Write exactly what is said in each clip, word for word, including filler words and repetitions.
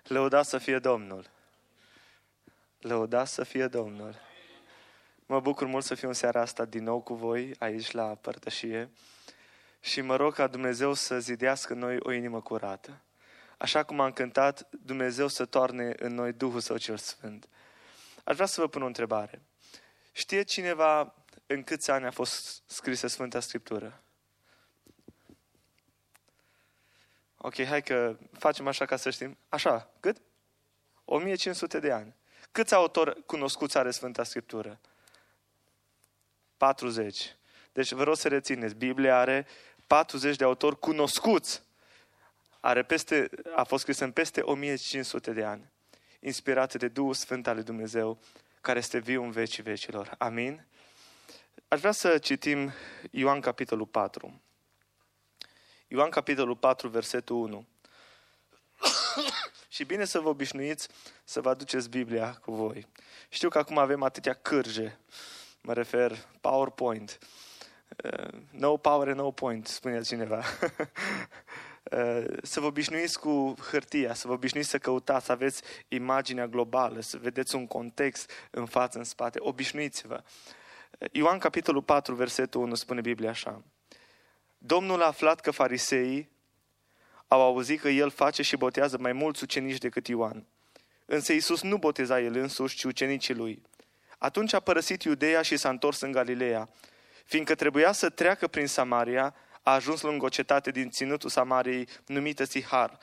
Lăudat să fie Domnul! Lăudat să fie Domnul! Mă bucur mult să fiu în seara asta din nou cu voi aici la părtășie și mă rog ca Dumnezeu să zidească în noi o inimă curată. Așa cum am cântat, Dumnezeu să toarne în noi Duhul Său cel Sfânt. Aș vrea să vă pun o întrebare. Știe cineva în câți ani a fost scrisă Sfânta Scriptură? Ok, hai că facem așa ca să știm. Așa, cât? o mie cinci sute de ani. Câți autori cunoscuți are Sfânta Scriptură? patruzeci. Deci vă rog să rețineți. Biblia are patruzeci de autori cunoscuți. Are peste, a fost scrisă în peste o mie cinci sute de ani. Inspirată de Duhul Sfânt al lui Dumnezeu, care este viu în vecii vecilor. Amin? Aș vrea să citim Ioan capitolul patru. Ioan capitolul patru, versetul unu. Și bine să vă obișnuiți să vă aduceți Biblia cu voi. Știu că acum avem atâtea cârje. Mă refer PowerPoint. Uh, no power, no point, spunea cineva. uh, să vă obișnuiți cu hârtia, să vă obișnuiți să căutați, să aveți imaginea globală, să vedeți un context în față, în spate. Obișnuiți-vă. Ioan capitolul patru, versetul unu, spune Biblia așa. Domnul a aflat că fariseii au auzit că el face și botează mai mulți ucenici decât Ioan. Însă Iisus nu boteza el însuși, ci ucenicii lui. Atunci a părăsit Iudeea și s-a întors în Galileea. Fiindcă trebuia să treacă prin Samaria, a ajuns lângă o cetate din ținutul Samariei numită Sihar,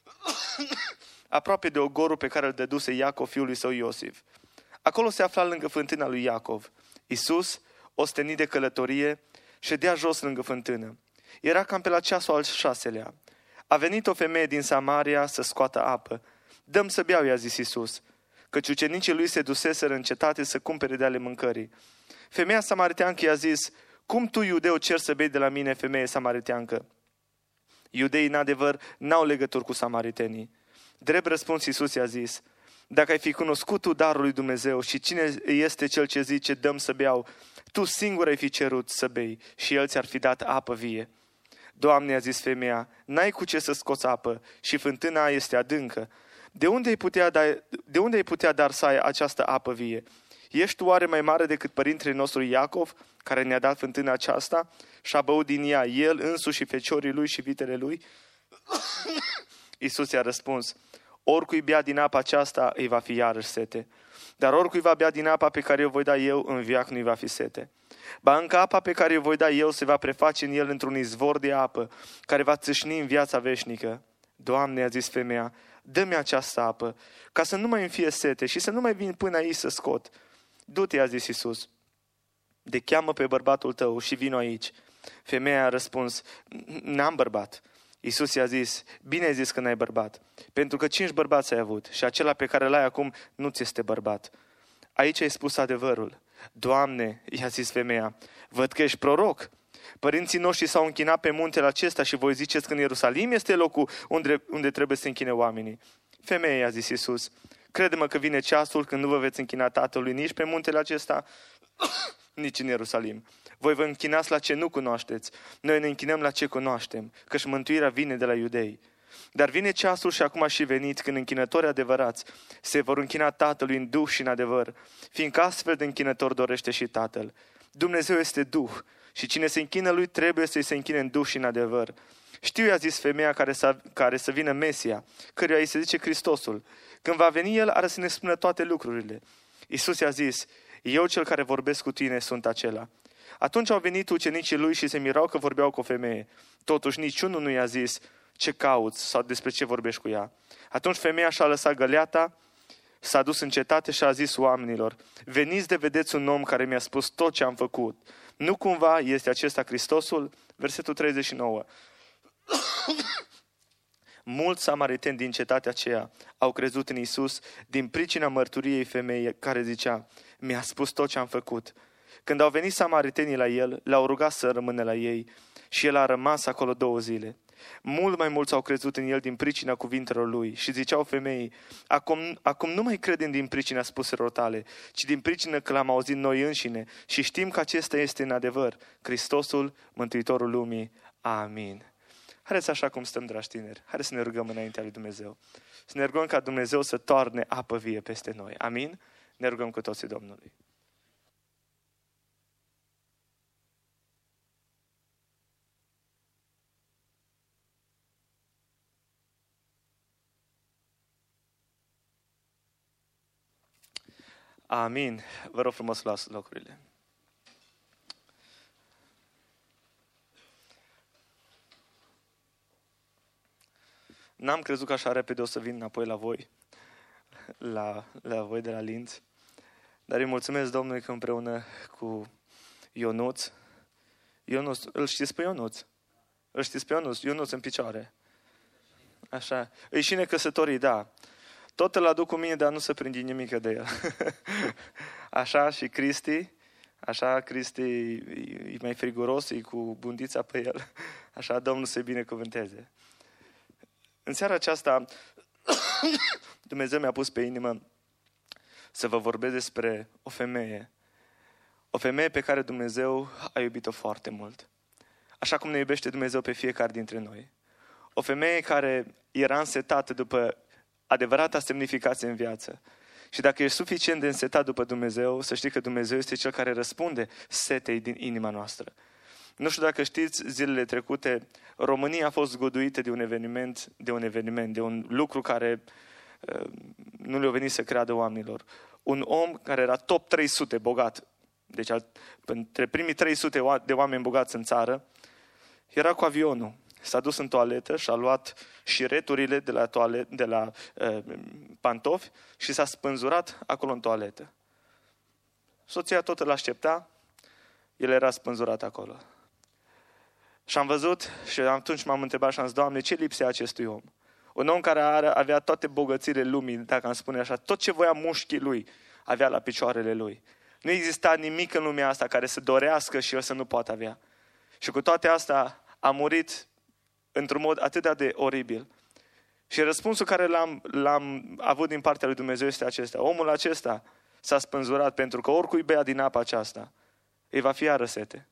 aproape de ogorul pe care îl dăduse Iacov, fiul lui său Iosif. Acolo se afla lângă fântâna lui Iacov. Iisus, ostenit de călătorie, ședea jos lângă fântână. Era cam pe la ceasul al șaselea. A venit o femeie din Samaria să scoată apă. Dă-mi să beau, i-a zis Iisus, căci ucenicii lui se duseseră în cetate să cumpere de ale mâncării. Femeia samariteancă i-a zis, cum tu, iudeu, ceri să bei de la mine, femeie samariteancă? Iudeii, în adevăr, n-au legături cu samaritenii. Drept răspuns, Iisus i-a zis, dacă ai fi cunoscut tu darul lui Dumnezeu și cine este cel ce zice, dă-mi să beau, tu singur ai fi cerut să bei și el ți-ar fi dat apă vie. Doamne, a zis femeia, n-ai cu ce să scoți apă și fântâna este adâncă. De unde ai putea, da, de unde ai putea dar să ai această apă vie? Ești tu oare mai mare decât părintele nostru Iacov, care ne-a dat fântâna aceasta și a băut din ea el însuși și feciorii lui și vitele lui? Iisus i-a răspuns, oricui bea din apa aceasta îi va fi iarăși sete. Dar oricui va bea din apa pe care o voi da eu, în veac nu-i va fi sete. Ba încă apa pe care o voi da eu se va preface în el într-un izvor de apă, care va țâșni în viața veșnică. Doamne, a zis femeia, dă-mi această apă, ca să nu mai îmi fie sete și să nu mai vin până aici să scot. Du-te, a zis Iisus, de cheamă pe bărbatul tău și vino aici. Femeia a răspuns, n-am bărbat. Iisus i-a zis, bine ai zis că n-ai bărbat, pentru că cinci bărbați ai avut și acela pe care l-ai acum nu ți este bărbat. Aici ai spus adevărul. Doamne, i-a zis femeia, văd că ești proroc. Părinții noștri s-au închinat pe muntele acesta și voi ziceți că în Ierusalim este locul unde, unde trebuie să se închine oamenii. Femeia, i-a zis Iisus, crede-mă că vine ceasul când nu vă veți închina Tatălui nici pe muntele acesta, nici în Ierusalim. Voi vă închinați la ce nu cunoașteți. Noi ne închinăm la ce cunoaștem, căci mântuirea vine de la iudei. Dar vine ceasul și acum a și venit când închinătorii adevărați se vor închina Tatălui în duh și în adevăr, fiindcă astfel de închinător dorește și Tatăl. Dumnezeu este duh și cine se închină lui trebuie să-i se închine în duh și în adevăr. Știu, i-a zis femeia care să, care să vină Mesia, căruia îi se zice Hristosul. Când va veni el, are să ne spună toate lucrurile. Iisus i-a zis, eu cel care vorbesc cu tine sunt acela. Atunci au venit ucenicii lui și se mirau că vorbeau cu o femeie. Totuși niciunul nu i-a zis, ce cauți sau despre ce vorbești cu ea. Atunci femeia și-a lăsat găleata, s-a dus în cetate și a zis oamenilor, veniți de vedeți un om care mi-a spus tot ce am făcut. Nu cumva este acesta Hristosul? Versetul treizeci și nouă. Mulți samariteni din cetatea aceea au crezut în Iisus din pricina mărturiei femeii care zicea, mi-a spus tot ce am făcut. Când au venit samaritenii la el, l-au rugat să rămână la ei și el a rămas acolo două zile. Mult mai mulți au crezut în el din pricina cuvintelor lui și ziceau femeii, acum, acum nu mai credem din pricina spuselor tale, ci din pricina că l-am auzit noi înșine și știm că acesta este în adevăr Hristosul, Mântuitorul lumii. Amin. Haideți așa cum stăm, dragi tineri, haideți să ne rugăm înaintea lui Dumnezeu. Să ne rugăm ca Dumnezeu să toarne apă vie peste noi. Amin? Ne rugăm cu toții Domnului. Amin. Vă rog frumos, luați locurile. N-am crezut că așa repede o să vin înapoi la voi, la, la voi de la Linz. Dar îi mulțumesc Domnului că împreună cu Ionuț, Ionuț, îl știți pe Ionuț? Îl știți pe Ionuț? Ionuț în picioare. Așa. Îi și necăsătorii, da. Tot îl aduc cu mine, dar nu se prinde nimic de el. Așa și Cristi, așa Cristi e mai friguros, e cu bundița pe el. Așa Domnul să-i binecuvânteze. În seara aceasta, Dumnezeu mi-a pus pe inimă să vă vorbesc despre o femeie. O femeie pe care Dumnezeu a iubit-o foarte mult. Așa cum ne iubește Dumnezeu pe fiecare dintre noi. O femeie care era însetată după adevărata semnificație în viață. Și dacă ești suficient de însetat după Dumnezeu, să știi că Dumnezeu este Cel care răspunde setei din inima noastră. Nu știu dacă știți, zilele trecute, România a fost zguduită de un eveniment, de un eveniment, de un lucru care uh, nu le-a venit să creadă oamenilor. Un om care era top trei sute bogat, deci între primii trei sute de oameni bogați în țară, era cu avionul. S-a dus în toaletă și a luat șireturile de la, toalet, de la uh, pantofi și s-a spânzurat acolo în toaletă. Soția tot îl aștepta, el era spânzurat acolo. Și am văzut și atunci m-am întrebat și am zis, Doamne, ce lipsea acestui om? Un om care are, avea toate bogățiile lumii, dacă am spune așa, tot ce voia mușchii lui avea la picioarele lui. Nu exista nimic în lumea asta care să dorească și el să nu poată avea. Și cu toate astea a murit într-un mod atât de oribil. Și răspunsul care l-am, l-am avut din partea lui Dumnezeu este acesta. Omul acesta s-a spânzurat pentru că oricui bea din apa aceasta, îi va fi iară sete.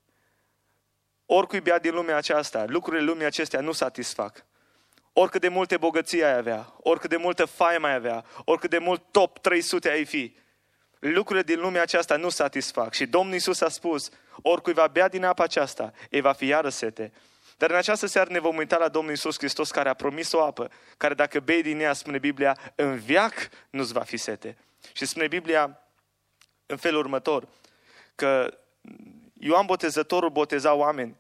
Oricui bea din lumea aceasta, lucrurile lumii acestea nu satisfac. Oricât de multe bogății ai avea, oricât de multă faimă ai avea, oricât de mult top trei sute ai fi, lucrurile din lumea aceasta nu satisfac. Și Domnul Iisus a spus, oricui va bea din apa aceasta, îi va fi iară sete. Dar în această seară ne vom uita la Domnul Iisus Hristos care a promis o apă, care dacă bei din ea, spune Biblia, în veac nu-ți va fi sete. Și spune Biblia în felul următor, că Ioan Botezătorul boteza oameni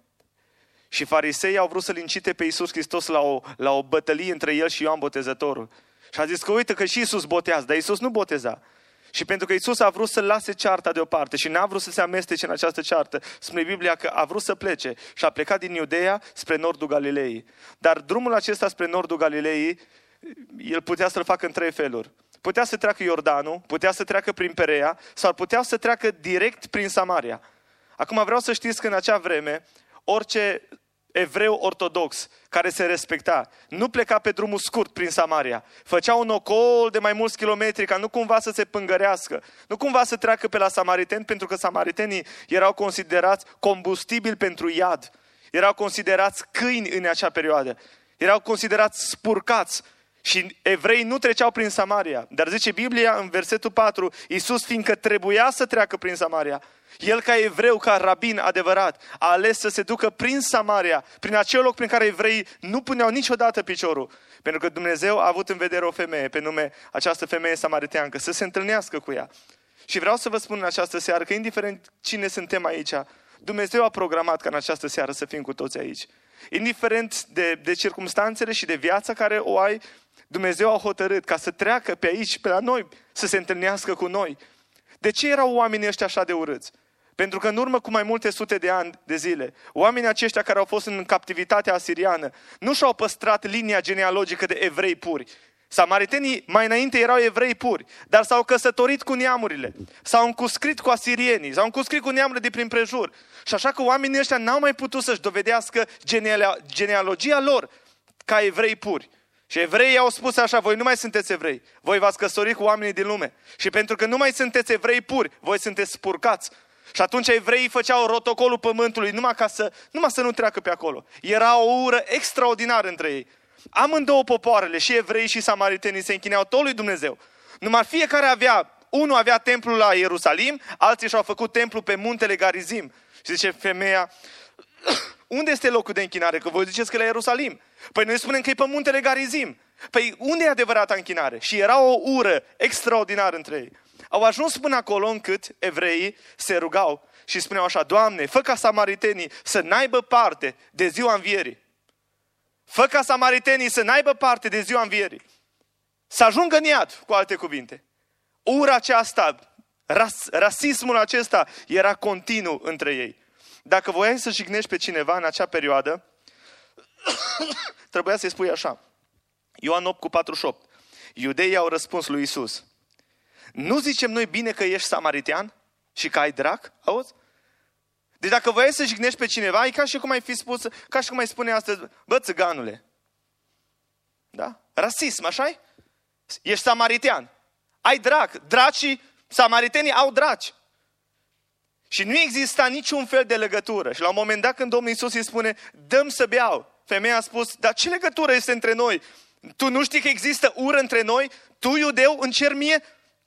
și fariseii au vrut să-L incite pe Iisus Hristos la o, la o bătălie între el și Ioan Botezătorul. Și a zis că uite că și Iisus botează, dar Iisus nu boteza. Și pentru că Iisus a vrut să lase cearta deoparte și n-a vrut să se amestece în această ceartă, spune Biblia că a vrut să plece și a plecat din Iudeea spre nordul Galilei. Dar drumul acesta spre nordul Galilei, el putea să-l facă în trei feluri. Putea să treacă Iordanul, putea să treacă prin Perea sau putea să treacă direct prin Samaria. Acum vreau să știți că în acea vreme, orice evreu ortodox care se respecta, nu pleca pe drumul scurt prin Samaria. Făcea un ocol de mai mulți kilometri ca nu cumva să se pângărească, nu cumva să treacă pe la samariteni, pentru că samaritenii erau considerați combustibil pentru iad. Erau considerați câini în acea perioadă. Erau considerați spurcați. Și evrei nu treceau prin Samaria. Dar zice Biblia în versetul patru, Iisus fiindcă trebuia să treacă prin Samaria, el ca evreu, ca rabin adevărat, a ales să se ducă prin Samaria, prin acel loc prin care evreii nu puneau niciodată piciorul. Pentru că Dumnezeu a avut în vedere o femeie, pe nume această femeie samariteancă, să se întâlnească cu ea. Și vreau să vă spun în această seară că indiferent cine suntem aici, Dumnezeu a programat ca în această seară să fim cu toți aici. Indiferent de, de circumstanțele și de viața care o ai, Dumnezeu a hotărât ca să treacă pe aici, pe la noi, să se întâlnească cu noi. De ce erau oamenii ăștia așa de urâți? Pentru că în urmă cu mai multe sute de ani de zile, oamenii aceștia care au fost în captivitatea asiriană nu și-au păstrat linia genealogică de evrei puri. Samaritenii mai înainte erau evrei puri, dar s-au căsătorit cu neamurile, s-au încuscrit cu asirienii, s-au încuscrit cu neamurile de prin prejur. Și așa că oamenii ăștia n-au mai putut să-și dovedească genealogia lor ca evrei puri. Și evreii au spus așa, voi nu mai sunteți evrei, voi v-ați căsătorit cu oamenii din lume. Și pentru că nu mai sunteți evrei puri, voi sunteți spurcați. Și atunci evreii făceau rotocolul pământului numai, ca să, numai să nu treacă pe acolo. Era o ură extraordinară între ei. Amândouă popoarele, și evreii și samaritenii, se închineau tot lui Dumnezeu. Numai fiecare avea, unul avea templul la Ierusalim, alții și-au făcut templu pe muntele Garizim. Și zice femeia, unde este locul de închinare? Că voi ziceți că e la Ierusalim. Păi noi spunem că e pe muntele Garizim. Păi unde e adevărata închinare? Și era o ură extraordinară între ei. Au ajuns până acolo încât evreii se rugau și spuneau așa, Doamne, fă ca samaritenii să n-aibă parte de ziua învierii. Fă ca samaritenii să n-aibă parte de ziua învierii. Să ajungă în iad, cu alte cuvinte. Ura aceasta, ras, rasismul acesta era continuu între ei. Dacă voiai să jignești pe cineva în acea perioadă, trebuia să-i spui așa. Ioan opt cu patruzeci și opt. Iudeii au răspuns lui Iisus. Nu zicem noi bine că ești samaritean și că ai drac? Auzi? Deci dacă voiai să jignești pe cineva, e ca și cum ai fi spus, ca și cum ai spune astăzi, bă, țăganule. Da? Rasism, așa-i? Ești samaritean. Ai drac. Dracii, samaritenii au draci. Și nu exista niciun fel de legătură. Și la un moment dat când Domnul Iisus îi spune, dă-mi să beau. Femeia a spus, dar ce legătură este între noi? Tu nu știi că există ură între noi? Tu, iudeu, îmi cer mie?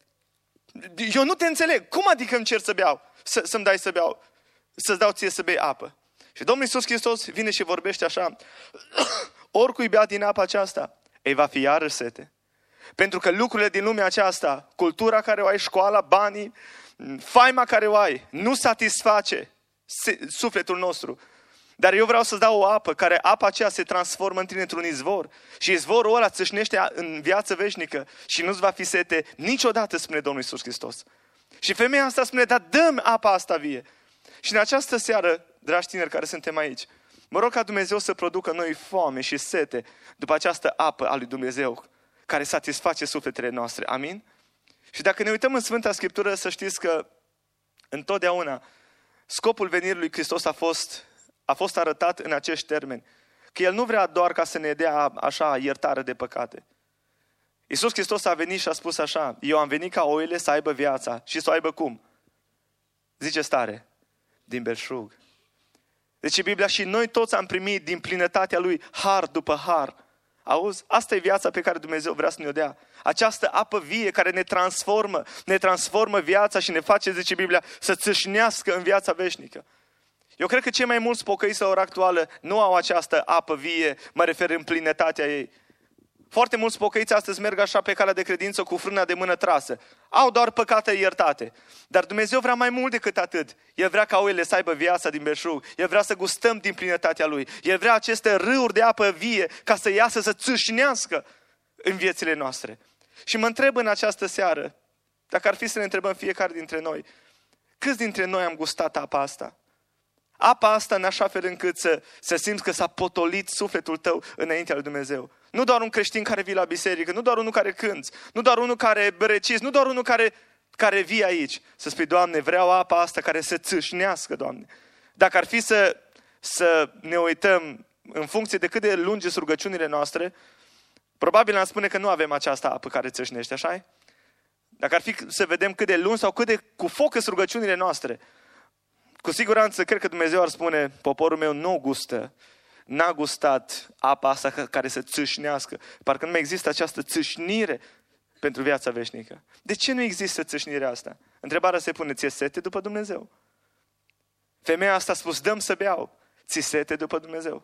Eu nu te înțeleg. Cum adică îmi cer să beau? Să, să-mi dai să beau? Să-ți dau ție să bei apă. Și Domnul Iisus Hristos vine și vorbește așa. Oricui bea din apa aceasta, ei va fi iarăși sete. Pentru că lucrurile din lumea aceasta, cultura care o ai, școala, banii, faima care o ai, nu satisface sufletul nostru. Dar eu vreau să-ți dau o apă, care apa aceea se transformă în tine într-un izvor. Și izvorul ăla țâșnește în viață veșnică și nu-ți va fi sete niciodată, spune Domnul Iisus Hristos. Și femeia asta spune, dar dă-mi apa asta vie. Și în această seară, dragi tineri care suntem aici, mă rog ca Dumnezeu să producă noi foame și sete după această apă a lui Dumnezeu, care satisface sufletele noastre. Amin? Și dacă ne uităm în Sfânta Scriptură, să știți că întotdeauna scopul venirii lui Hristos a fost, a fost arătat în acești termeni. Că El nu vrea doar ca să ne dea așa iertare de păcate. Iisus Hristos a venit și a spus așa, eu am venit ca oile să aibă viața și să o aibă cum? Zice stare, din belșug. Deci Biblia, și noi toți am primit din plinătatea Lui har după har. Auzi? Asta e viața pe care Dumnezeu vrea să ne-o dea. Această apă vie care ne transformă, ne transformă viața și ne face, zice Biblia, să țâșnească în viața veșnică. Eu cred că cei mai mulți pocăiți la ora actuală nu au această apă vie, mă refer în plinătatea ei. Foarte mulți pocăiți astăzi merg așa pe calea de credință cu frâna de mână trasă. Au doar păcate iertate. Dar Dumnezeu vrea mai mult decât atât. El vrea ca oile să aibă viața din belșug. El vrea să gustăm din plinătatea Lui. El vrea aceste râuri de apă vie ca să iasă, să țâșnească în viețile noastre. Și mă întreb în această seară, dacă ar fi să ne întrebăm fiecare dintre noi, câți dintre noi am gustat apa asta? Apa asta în așa fel încât să, să simți că s-a potolit sufletul tău înaintea lui Dumnezeu. Nu doar un creștin care vii la biserică, nu doar unul care cânți, nu doar unul care recizi, nu doar unul care, care vii aici. Să spui, Doamne, vreau apa asta care să țâșnească, Doamne. Dacă ar fi să, să ne uităm în funcție de cât de lungi sunt rugăciunile noastre, probabil am spune că nu avem această apă care țâșnește, așa-i? Dacă ar fi să vedem cât de lungi sau cât de cu foc sunt rugăciunile noastre, cu siguranță, cred că Dumnezeu ar spune, poporul meu nu gustă, n-a gustat apa asta care să țâșnească. Parcă nu mai există această țâșnire pentru viața veșnică. De ce nu există țâșnirea asta? Întrebarea se pune, ți-e sete după Dumnezeu? Femeia asta a spus, dă-mi să beau. Ți-e sete după Dumnezeu?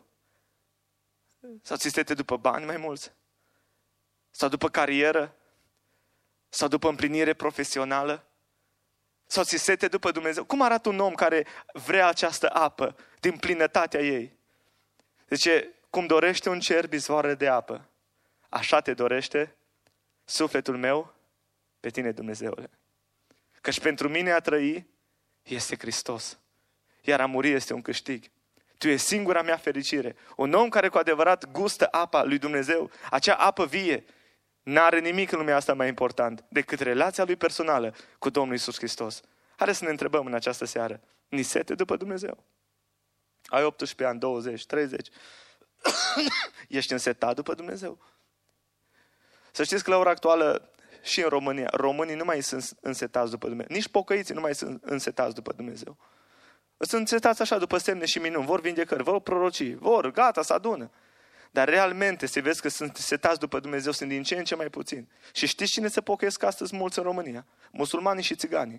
Sau ți-e sete după bani mai mulți? Sau după carieră? Sau după împlinire profesională? Sau ți sete după Dumnezeu? Cum arată un om care vrea această apă din plinătatea ei? Zice, cum dorește un cer izvoare de apă, așa te dorește sufletul meu pe tine, Dumnezeule. Căci pentru mine a trăi este Hristos, iar a muri este un câștig. Tu ești singura mea fericire. Un om care cu adevărat gustă apa lui Dumnezeu, acea apă vie, n-are nimic în lumea asta mai important decât relația lui personală cu Domnul Iisus Hristos. Haideți să ne întrebăm în această seară. Ni sete după Dumnezeu? Ai optsprezece ani, douăzeci, treizeci. Ești însetat după Dumnezeu? Să știți că la ora actuală și în România, românii nu mai sunt însetați după Dumnezeu. Nici pocăiții nu mai sunt însetați după Dumnezeu. Sunt însetați așa după semne și minuni, vor vindecări, vor prorocii, vor, gata, se adună. Dar realmente se vezi că sunt setați după Dumnezeu, sunt din ce în ce mai puțini. Și știți cine se pocăiesc astăzi mulți în România? Musulmanii și țiganii.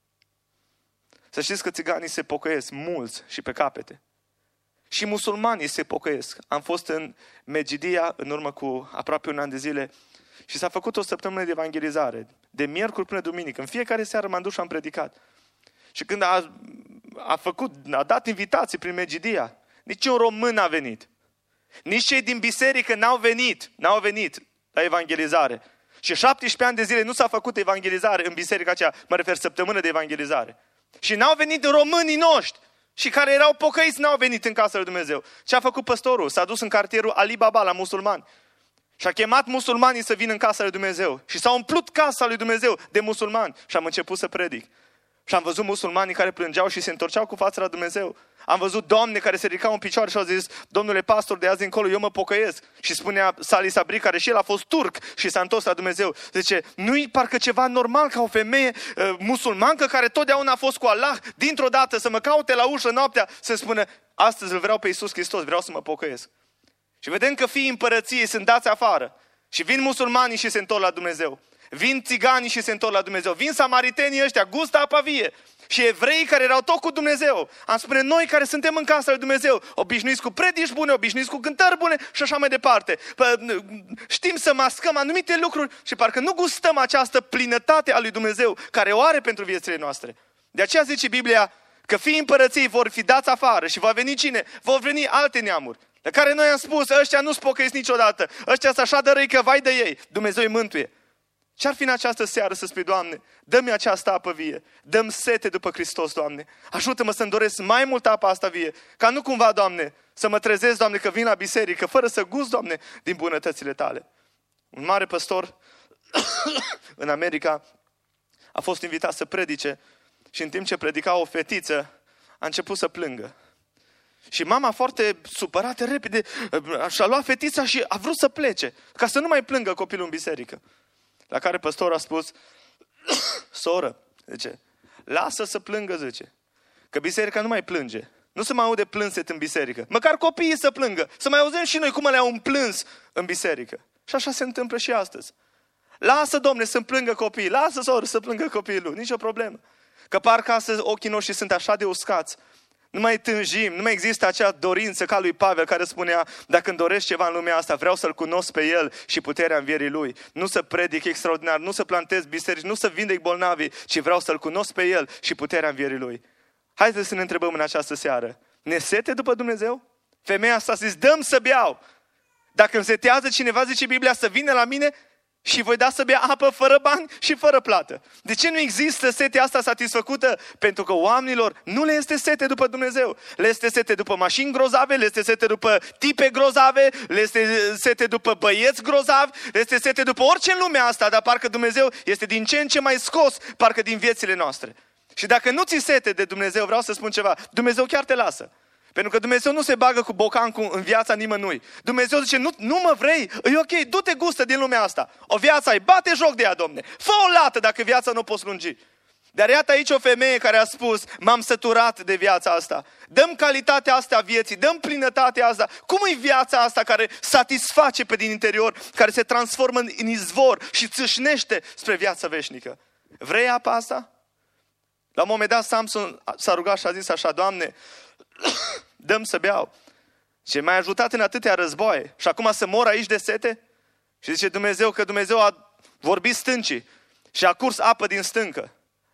Să știți că țiganii se pocăiesc mulți și pe capete. Și musulmanii se pocăiesc. Am fost în Megidia în urmă cu aproape un an de zile și s-a făcut o săptămână de evangelizare. De miercuri până duminică. În fiecare seară m-am dus și am predicat. Și când a, a, făcut, a dat invitații prin Megidia, nici un român n-a venit. Nici cei din biserică n-au venit, n-au venit la evangelizare. Și șaptesprezece ani de zile nu s-a făcut evangelizare în biserica aceea, mă refer săptămână de evangelizare. Și n-au venit românii noștri și care erau pocăiți n-au venit în casa lui Dumnezeu. Ce a făcut păstorul? S-a dus în cartierul Ali Baba la musulmani. Și a chemat musulmanii să vină în casa lui Dumnezeu. Și s-a umplut casa lui Dumnezeu de musulmani. Și am început să predic. Și am văzut musulmanii care plângeau și se întorceau cu fața la Dumnezeu. Am văzut doamne care se ridicau în picioare și au zis: domnule pastor, de azi încolo eu mă pocăiesc. Și spunea Sali Sabri, care și el a fost turc și s-a întors la Dumnezeu. Zice, nu-i parcă ceva normal ca o femeie uh, musulmancă care totdeauna a fost cu Allah, dintr-o dată să mă caute la ușă noaptea, să spună: astăzi îl vreau pe Iisus Hristos, vreau să mă pocăiesc. Și vedem că fiii împărăției sunt dați afară. Și vin musulmanii și se întorc la Dumnezeu. Vin țiganii și se întorc la Dumnezeu. Vin samaritenii ăștia, gustă apa vie. Și evreii care erau tot cu Dumnezeu. Am spune, noi care suntem în casa lui Dumnezeu, obișnuiți cu predici bune, obișnuiți cu cântări bune și așa mai departe. Știm să mascăm anumite lucruri și parcă nu gustăm această plinătate a lui Dumnezeu care o are pentru viețile noastre. De aceea zice Biblia că fiii împărăției vor fi dați afară și va veni cine? Vor veni alte neamuri. De care noi am spus, ăștia nu-s pocăiți niciodată. Ăștia sunt așa de răi că vai de ei. Dumnezeu îi mântuie. Ce-ar fi în această seară să spui, Doamne, dă-mi această apă vie, dă-mi sete după Hristos, Doamne. Ajută-mă să-mi doresc mai mult apa asta vie, ca nu cumva, Doamne, să mă trezesc, Doamne, că vin la biserică, fără să gust, Doamne, din bunătățile Tale. Un mare păstor în America a fost invitat să predice și în timp ce predica o fetiță, a început să plângă. Și mama, foarte supărată, repede, și-a luat fetița și a vrut să plece, ca să nu mai plângă copilul în biserică. La care păstorul a spus, soră, zice, lasă să plângă, zice, că biserica nu mai plânge. Nu se mai aude plânset în biserică. Măcar copiii să plângă, să mai auzim și noi cum le-au împlâns în biserică. Și așa se întâmplă și astăzi. Lasă, Domne, să plângă copiii, lasă, soră, să plângă copiii lui, nicio problemă. Că parcă astăzi ochii noștri sunt așa de uscați. Nu mai tânjim, nu mai există acea dorință ca lui Pavel care spunea, dacă îmi doresc ceva în lumea asta, vreau să-L cunosc pe El și puterea învierii Lui. Nu să predic extraordinar, nu să plantez biserici, nu să vindec bolnavii, ci vreau să-L cunosc pe El și puterea învierii Lui. Haideți să ne întrebăm în această seară, ne sete după Dumnezeu? Femeia asta a zis, dăm să beau. Dacă îmi setează cineva, zice Biblia, să vină la mine și voi da să bea apă fără bani și fără plată. De ce nu există setea asta satisfăcută? Pentru că oamenilor nu le este sete după Dumnezeu. Le este sete după mașini grozave, le este sete după tipe grozave, le este sete după băieți grozavi, le este sete după orice în lumea asta, dar parcă Dumnezeu este din ce în ce mai scos, parcă din viețile noastre. Și dacă nu ți sete de Dumnezeu, vreau să spun ceva, Dumnezeu chiar te lasă. Pentru că Dumnezeu nu se bagă cu bocancul în viața nimănui. Dumnezeu zice, nu, nu mă vrei? E ok, du-te gustă din lumea asta. O viață ai, bate joc de ea, Domne. Fă o lată dacă viața nu o poți lungi. Dar iată aici o femeie care a spus, m-am săturat de viața asta. Dăm calitatea asta a vieții, dăm plinătatea asta. Cum e viața asta care satisface pe din interior, care se transformă în izvor și țâșnește spre viața veșnică? Vrei apa asta? La un moment dat Samson s-a rugat și a zis așa, Doamne, dăm să beau. Și m-ai ajutat în atâtea războaie. Și acum să mor aici de sete? Și zice Dumnezeu că Dumnezeu a vorbit stâncii și a curs apă din stâncă.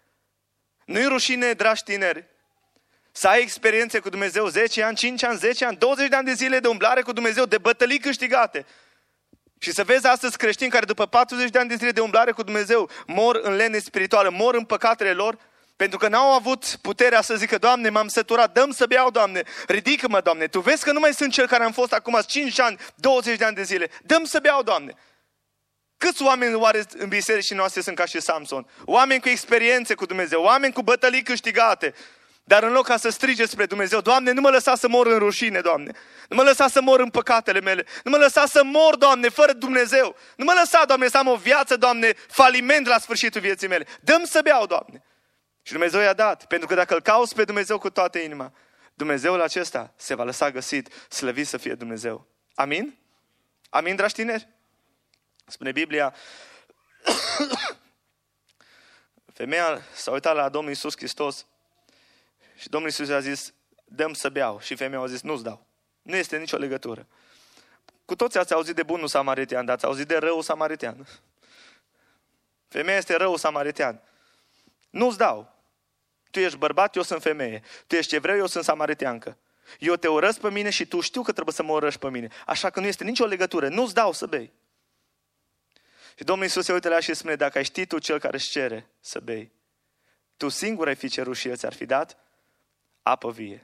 Nu-i rușine, dragi tineri, să ai experiențe cu Dumnezeu zece ani, cinci ani, zece ani, douăzeci de ani de zile de umblare cu Dumnezeu, de bătălii câștigate. Și să vezi astăzi creștini care după patruzeci de ani de zile de umblare cu Dumnezeu mor în lene spirituală, mor în păcatele lor, pentru că n-au avut puterea să zică, Doamne, m-am săturat, dăm să beau, Doamne, ridică-mă, Doamne, Tu vezi că nu mai sunt cel care am fost acum cinci ani, douăzeci de ani de zile, dăm să beau, Doamne. Câți oameni oare în bisericii noastre sunt ca și Samson? Oameni cu experiențe cu Dumnezeu, oameni cu bătălii câștigate, Dar în loc ca să strige spre Dumnezeu, Doamne, nu mă lăsa să mor în rușine, Doamne. Nu mă lăsa să mor în păcatele mele. Nu mă lăsa să mor, Doamne, fără Dumnezeu. Nu mă lăsa, Doamne, să am o viață, Doamne, faliment la sfârșitul vieții mele. Dă-mi să beau, Doamne. Și Dumnezeu i-a dat. Pentru că dacă îl cauți pe Dumnezeu cu toată inima, Dumnezeul acesta se va lăsa găsit, slăvit să fie Dumnezeu. Amin? Amin, dragi tineri? Spune Biblia, femeia s-a uitat la Domnul Iisus Hristos și Domnul Iisus i-a zis, dă-mi să beau. Și femeia a zis, nu-ți dau. Nu este nicio legătură. Cu toți ați auzit de bunul samaritean, dar ați auzit de răul samaritean. Femeia este răul samaritean. Nu-ți dau. Tu ești bărbat, eu sunt femeie. Tu ești evreu, eu sunt samariteancă. Eu te urăsc pe mine și tu știu că trebuie să mă urăști pe mine. Așa că nu este nicio legătură. Nu-ți dau să bei. Și Domnul Iisus se uită la ea și spune, dacă ai ști tu cel care își cere să bei, tu singur ai fi cerut și el ți-ar fi dat apă vie.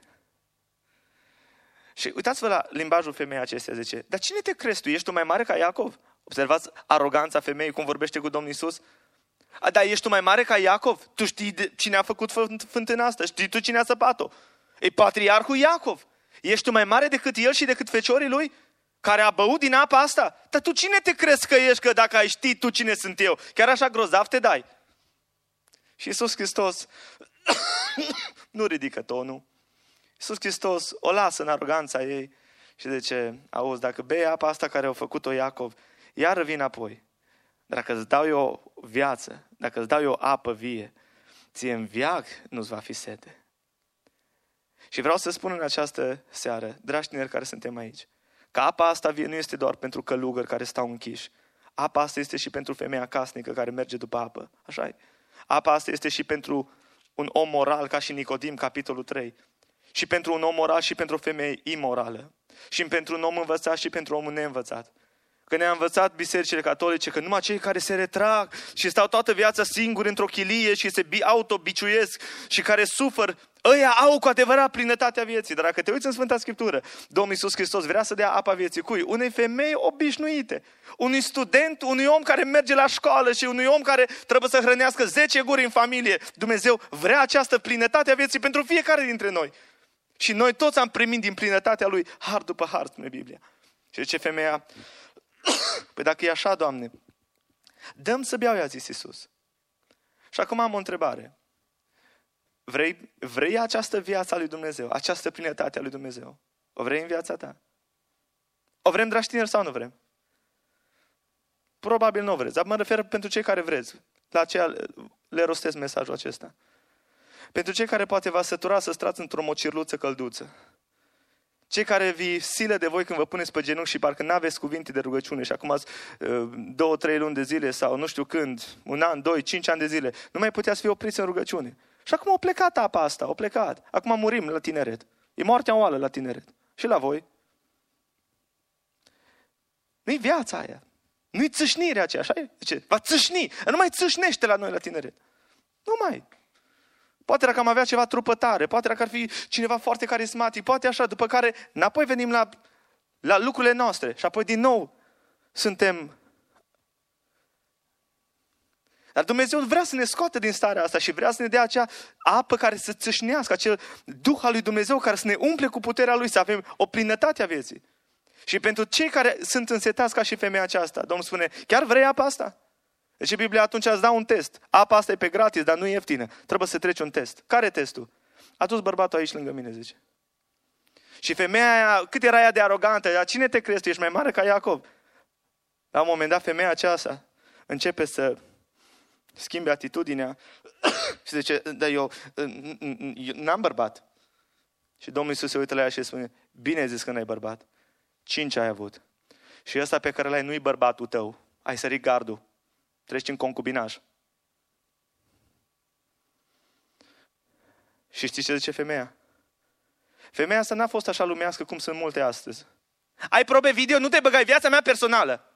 Și uitați-vă la limbajul femeii acestea, zice, dar cine te crezi tu? Ești tu mai mare ca Iacov? Observați aroganța femeii, cum vorbește cu Domnul Iisus? A, dar ești tu mai mare ca Iacov? Tu știi de cine a făcut fântâna asta? Știi tu cine a săpat-o? E patriarhul Iacov. Ești tu mai mare decât el și decât feciorii lui? Care a băut din apa asta? Dar tu cine te crezi că ești, că dacă ai ști tu cine sunt eu? Chiar așa grozav te dai? Și Iisus Hristos nu ridică tonul. Iisus Hristos o lasă în aroganța ei și zice, auzi, dacă bei apa asta care a făcut-o Iacov, iară vin apoi. Dacă îți dau eu viață, dacă îți dau eu apă vie, ție în veac nu-ți va fi sete. Și vreau să spun în această seară, dragi tineri care suntem aici, că apa asta vie nu este doar pentru călugări care stau închiși. Apa asta este și pentru femeia casnică care merge după apă. Așa-i? Apa asta este și pentru un om moral ca și Nicodim, capitolul trei. Și pentru un om moral și pentru o femeie imorală. Și pentru un om învățat și pentru omul neînvățat. Că ne-a învățat bisericile catolice că numai cei care se retrag și stau toată viața singuri într-o chilie și se autobiciuiesc și care sufăr, ăia au cu adevărat plinătatea vieții. Dar dacă te uiți în Sfânta Scriptură, Domnul Iisus Hristos vrea să dea apa vieții cui? Unei femei obișnuite. Unui student, unui om care merge la școală și unui om care trebuie să hrănească zece guri în familie. Dumnezeu vrea această plinătate a vieții pentru fiecare dintre noi. Și noi toți am primit din plinătatea Lui har după har, spune Biblia. Și zice femeia, păi dacă e așa, Doamne, dăm să beau, i-a zis Iisus. Și acum am o întrebare. Vrei, vrei această viață a lui Dumnezeu, această plinătate a lui Dumnezeu? O vrei în viața ta? O vrem, dragi tineri, sau nu vrem? Probabil nu o vreți, dar mă refer pentru cei care vreți. La aceea le rostesc mesajul acesta. Pentru cei care poate v-ați sătura să strați într-o mocirluță călduță. Cei care vi silă de voi când vă puneți pe genunchi și parcă n-aveți cuvinte de rugăciune și acum ați două, trei luni de zile sau nu știu când, un an, doi, cinci ani de zile, nu mai puteați fi opriți în rugăciune. Și acum a plecat apa asta, a plecat. Acum murim la tineret. E moartea oală la tineret. Și la voi. Nu-i viața aia. Nu-i țâșnirea aceea, așa e? Zice, va țâșni. Nu mai țâșnește la noi la tineret. Nu mai. Poate dacă am avea ceva trupătare, poate dacă ar fi cineva foarte carismatic, poate așa, după care înapoi venim la, la lucrurile noastre și apoi din nou suntem. Dar Dumnezeu vrea să ne scoate din starea asta și vrea să ne dea acea apă care să țâșnească, acel Duh al lui Dumnezeu care să ne umple cu puterea Lui, să avem o plinătate a vieții. Și pentru cei care sunt însetați ca și femeia aceasta, Domnul spune, chiar vrei apa asta? Deci Biblia atunci îți dă un test. Apa asta e pe gratis, dar nu e ieftină. Trebuie să treci un test. Care e testul? A dus bărbatul aici lângă mine, zice. Și femeia aia, cât era ea de arogantă, dar cine te crezi? Tu ești mai mare ca Iacov. La un moment dat, femeia aceasta începe să schimbe atitudinea și zice, dar eu, eu n-am bărbat. Și Domnul Iisus se uită la ea și spune, bine ai zis că n-ai bărbat. Cinci ai avut. Și ăsta pe care l-ai nu-i bărbatul tău. Ai sărit gardul. Treci în concubinaj. Și știți ce zice femeia? Femeia asta n-a fost așa lumească cum sunt multe astăzi. Ai probe video? Nu te băgai, viața mea personală.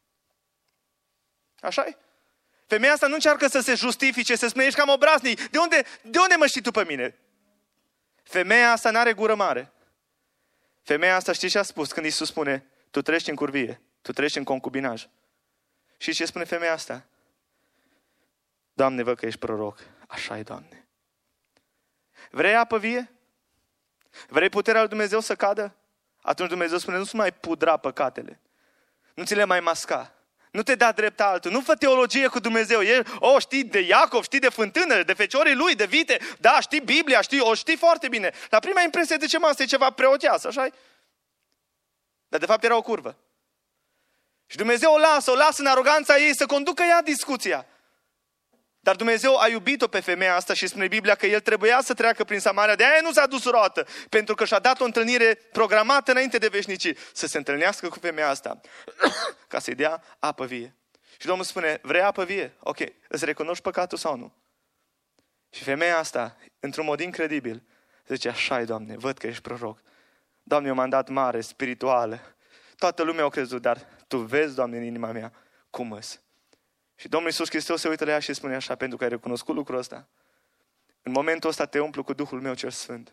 Așa-i? Femeia asta nu încearcă să se justifice, să spune, ești cam obraznic. De unde, de unde mă știi tu pe mine? Femeia asta n-are gură mare. Femeia asta știi ce a spus când Iisus spune, tu treci în curvie, tu treci în concubinaj. Și ce spune femeia asta? Doamne, văd că ești proroc. Așa e, Doamne. Vrei apă vie? Vrei puterea lui Dumnezeu să cadă? Atunci Dumnezeu spune, nu-ți mai pudra păcatele. Nu ți le mai masca. Nu te da drept altul. Nu fă teologie cu Dumnezeu. El, o, știi de Iacov, știi de fântână, de feciorii lui, de vite. Da, știi Biblia, știi, o știi foarte bine. La prima impresie de ce mă, asta e ceva preoteas, așa-i? Dar de fapt era o curvă. Și Dumnezeu o lasă, o lasă în aroganța ei să conducă ea discuția. Dar Dumnezeu a iubit-o pe femeia asta și spune Biblia că el trebuia să treacă prin Samaria. De aia nu s-a dus roată, pentru că și-a dat o întâlnire programată înainte de veșnicii. Să se întâlnească cu femeia asta, ca să-i dea apă vie. Și Domnul spune, vrei apă vie? Ok, îți recunoști păcatul sau nu? Și femeia asta, într-un mod incredibil, zice, așa-i, Doamne, văd că ești proroc. Doamne, eu m-am dat mare, spirituală. Toată lumea a crezut, dar Tu vezi, Doamne, în inima mea, cum îs. Și Domnul Iisus Hristos se uită la ea și spune așa, pentru că ai recunoscut lucrul ăsta. În momentul ăsta te umplu cu Duhul meu cel Sfânt.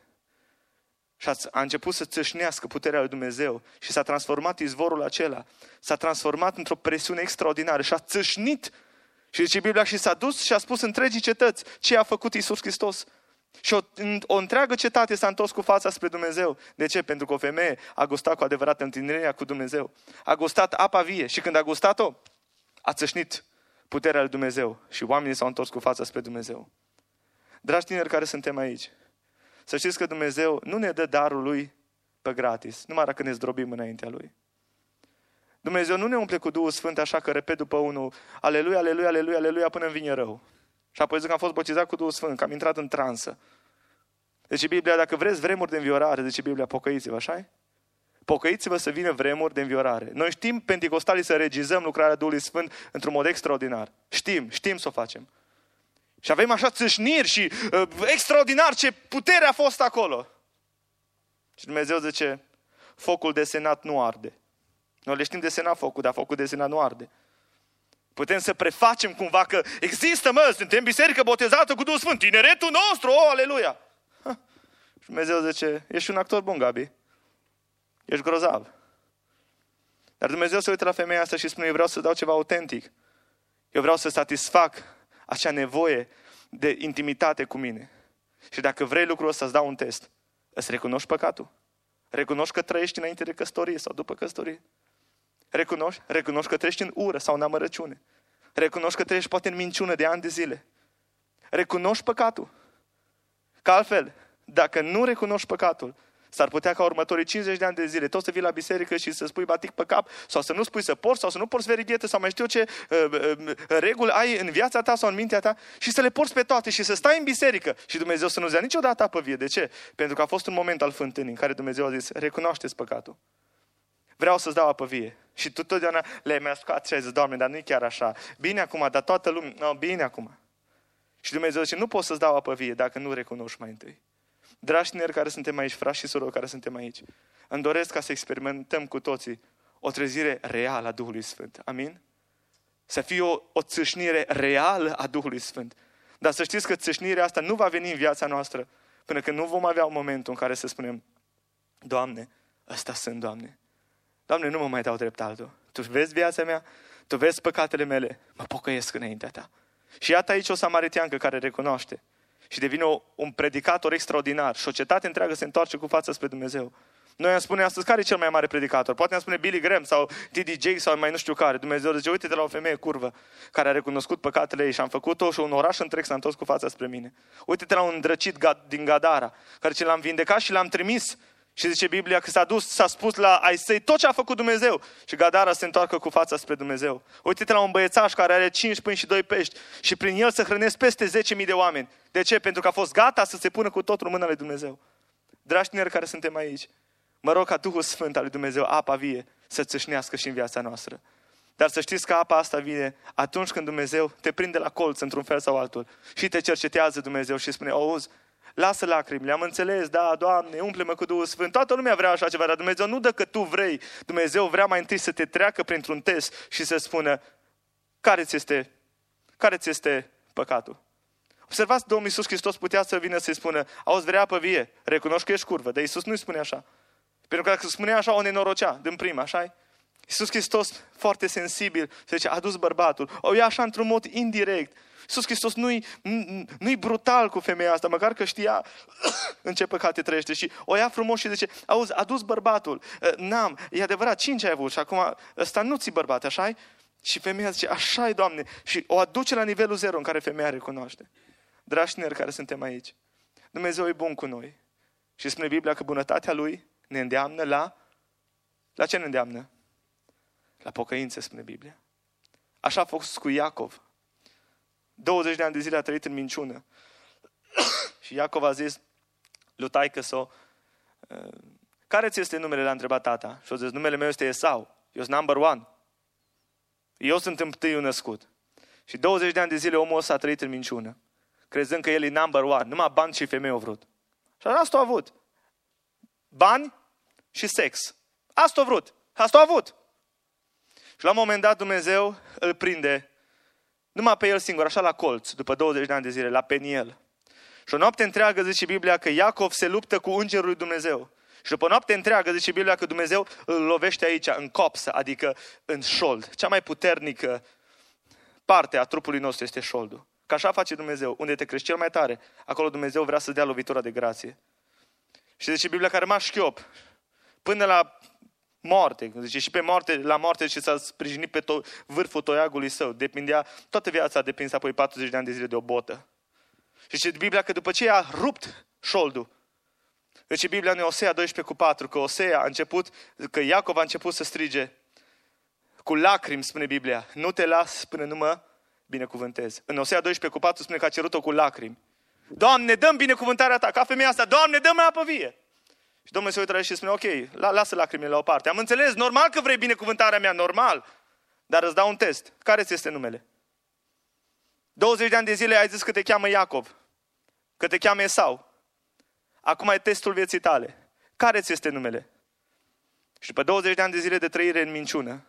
Și a început să țâșnească puterea lui Dumnezeu și s-a transformat izvorul acela. S-a transformat într-o presiune extraordinară și a țâșnit. Și zice Biblia, și s-a dus și a spus întregii cetăți ce a făcut Iisus Hristos. Și o, o întreagă cetate s-a întors cu fața spre Dumnezeu. De ce? Pentru că o femeie a gustat cu adevărat întâlnirea cu Dumnezeu. A gustat apa vie și când a gustat-o, a țâșnit puterea lui Dumnezeu și oamenii s-au întors cu fața spre Dumnezeu. Dragi tineri care suntem aici, să știți că Dumnezeu nu ne dă darul Lui pe gratis, numai dacă ne zdrobim înaintea Lui. Dumnezeu nu ne umple cu Duhul Sfânt așa că repet după unul, aleluia, aleluia, aleluia, aleluia, până îmi vine rău. Și apoi zic că am fost botezat cu Duhul Sfânt, că am intrat în transă. Deci Biblia, dacă vreți vremuri de înviorare, zice Biblia, pocăiți-vă, așa-i? Pocăiți-vă să vină vremuri de înviorare. Noi știm, penticostalii, să regizăm lucrarea Duhului Sfânt într-un mod extraordinar. Știm, știm să o facem. Și avem așa țâșniri și uh, extraordinar ce putere a fost acolo. Și Dumnezeu zice, focul desenat nu arde. Noi le știm desena focul, dar focul desenat nu arde. Putem să prefacem cumva că există, mă, suntem biserică botezată cu Duhul Sfânt, tineretul nostru, oh, aleluia! Ha. Și Dumnezeu zice, ești un actor bun, Gabi. Ești grozav. Dar Dumnezeu se uită la femeia asta și spune, eu vreau să dau ceva autentic. Eu vreau să satisfac acea nevoie de intimitate cu mine. Și dacă vrei lucrul ăsta, îți dau un test. Îți recunoști păcatul? Recunoști că trăiești înainte de căsătorie sau după căsătorie? Recunoști? Recunoști că trăiești în ură sau în amărăciune? Recunoști că trăiești poate în minciună de ani de zile? Recunoști păcatul? Că altfel, dacă nu recunoști păcatul, s-ar putea ca următorii cincizeci de ani de zile tot să vii la biserică și să spui batic pe cap, sau să nu spui să porți, sau să nu porți verighetă, sau mai știu ce uh, uh, reguli ai în viața ta sau în mintea ta, și să le porți pe toate și să stai în biserică și Dumnezeu să nu-ți dea niciodată apă vie. De ce? Pentru că a fost un moment al fântânii în care Dumnezeu a zis, recunoașteți păcatul. Vreau să-ți dau apă vie. Și tu totdeauna le-ai mascat și ai zis, Doamne, dar nu e chiar așa. Bine acum, dar toată lumea, no, bine acum. Și Dumnezeu zice, nu pot să-ți dau apă vie dacă nu recunoști mai întâi. Dragi tineri care suntem aici, frați și surori care suntem aici, îmi doresc ca să experimentăm cu toții o trezire reală a Duhului Sfânt. Amin? Să fie o, o țâșnire reală a Duhului Sfânt. Dar să știți că țâșnirea asta nu va veni în viața noastră până când nu vom avea un moment în care să spunem, Doamne, ăsta sunt, Doamne. Doamne, nu mă mai dau drept altul. Tu vezi viața mea, Tu vezi păcatele mele, mă pocăiesc înaintea Ta. Și iată aici o samariteancă care recunoaște și devine o, un predicator extraordinar și o cetate întreagă se întoarce cu fața spre Dumnezeu. Noi am spune astăzi, care e cel mai mare predicator? Poate am spune Billy Graham sau T D Jakes sau mai nu știu care. Dumnezeu zice, uite-te la o femeie curvă care a recunoscut păcatele ei și am făcut-o și un oraș întreg s-a întors cu fața spre mine. Uite-te la un îndrăcit din Gadara care ce l-am vindecat și l-am trimis. Și zice Biblia că s-a dus, s-a spus la ai săi tot ce a făcut Dumnezeu. Și Gadara se întoarcă cu fața spre Dumnezeu. Uite-te la un băiețaș care are cinci pâini și doi pești și prin el să hrănesc peste zece mii de oameni. De ce? Pentru că a fost gata să se pună cu totul în mâna lui Dumnezeu. Dragi tineri care suntem aici, mă rog ca Duhul Sfânt al lui Dumnezeu, apa vie, să țâșnească și în viața noastră. Dar să știți că apa asta vine atunci când Dumnezeu te prinde la colț într-un fel sau altul și te cercetează Dumnezeu și spune, auzi, lasă lacrimile, am înțeles, da, Doamne, umple-mă cu Duhul Sfânt. Toată lumea vrea așa ceva, dar Dumnezeu nu dă că tu vrei. Dumnezeu vrea mai întâi să te treacă printr-un test și să spună, care ți este, care ți este păcatul? Observați, Domnul Iisus Hristos putea să vină să-i spună, auzi, vrea apă vie, recunoști că ești curvă, dar Iisus nu-i spune așa. Pentru că dacă spunea așa, o nenorocea din prima, așa-i? Iisus Hristos, foarte sensibil, se zice, a dus bărbatul. O ia așa într-un mod indirect. Iisus Hristos nu-i, nu-i brutal cu femeia asta, măcar că știa în ce păcate trăiește. Și o ia frumos și zice, auzi, a dus bărbatul. N-am, e adevărat, cinci ai avut și acum ăsta nu ți bărbat, așa-i? Și femeia zice, așa-i, Doamne. Și o aduce la nivelul zero în care femeia recunoaște. Dragi tineri care suntem aici, Dumnezeu e bun cu noi. Și spune Biblia că bunătatea Lui ne îndeamnă la... La ce ne îndeamnă? La pocăință, spune Biblia. Așa a fost cu Iacov. douăzeci de ani de zile a trăit în minciună. Și Iacov a zis lui taică-so, care ți este numele? L-a întrebat tata. Și a zis, numele meu este Esau. Eu sunt number one. Eu sunt întâiul născut. Și douăzeci de ani de zile omul ăsta a trăit în minciună, crezând că el e number one. Numai bani și femei au vrut. Și asta a avut. Bani și sex. Asta a vrut. Asta a avut. Și la un moment dat Dumnezeu îl prinde numai pe el singur, așa la colț, după douăzeci de ani de zile, la Peniel. Și o noapte întreagă zice Biblia că Iacov se luptă cu îngerul lui Dumnezeu. Și după o noapte întreagă zice Biblia că Dumnezeu îl lovește aici, în copsă, adică în șold. Cea mai puternică parte a trupului nostru este șoldul. Că așa face Dumnezeu. Unde te crești cel mai tare, acolo Dumnezeu vrea să dea lovitura de grație. Și zice Biblia că a rămas șchiop până la moarte. Zice, și pe moarte, la moarte și s-a sprijinit pe to- vârful toiagului său. Depindea, toată viața a depins apoi patruzeci de ani de zile de o botă. Și zice Biblia că după ce a rupt șoldul, zice Biblia în Osea doisprezece cu patru, că Osea a început, că Iacov a început să strige cu lacrimi, spune Biblia, nu te las până nu mă binecuvântez. În Osea doisprezece cu patru spune că a cerut-o cu lacrimi. Doamne, dă-mi binecuvântarea ta, ca femeia asta, Doamne, dă-mi apă vie. Și Domnul se uită la el și spune, ok, lasă lacrimile la o parte. Am înțeles, normal că vrei binecuvântarea mea, normal. Dar îți dau un test. Care ți este numele? douăzeci de ani de zile ai zis că te cheamă Iacov, că te cheamă Esau. Acum e testul vieții tale. Care ți este numele? Și după douăzeci de ani de zile de trăire în minciună,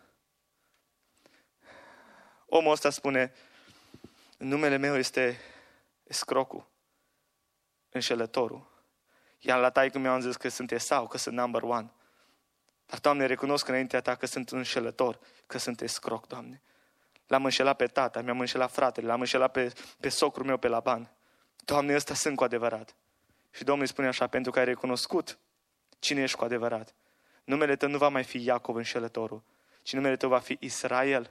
omul ăsta spune, numele meu este Escrocul, înșelătorul. Iar la taică mi-am zis că sunt Esau, că sunt number one. Dar, Doamne, recunosc înaintea Ta că sunt înșelător, că sunt escroc, Doamne. L-am înșelat pe tata, mi-am înșelat fratele, l-am înșelat pe, pe socrul meu, pe Laban. Doamne, ăsta sunt cu adevărat. Și Domnul îi spune așa, pentru că ai recunoscut cine ești cu adevărat. Numele Tău nu va mai fi Iacov înșelătorul, ci numele Tău va fi Israel,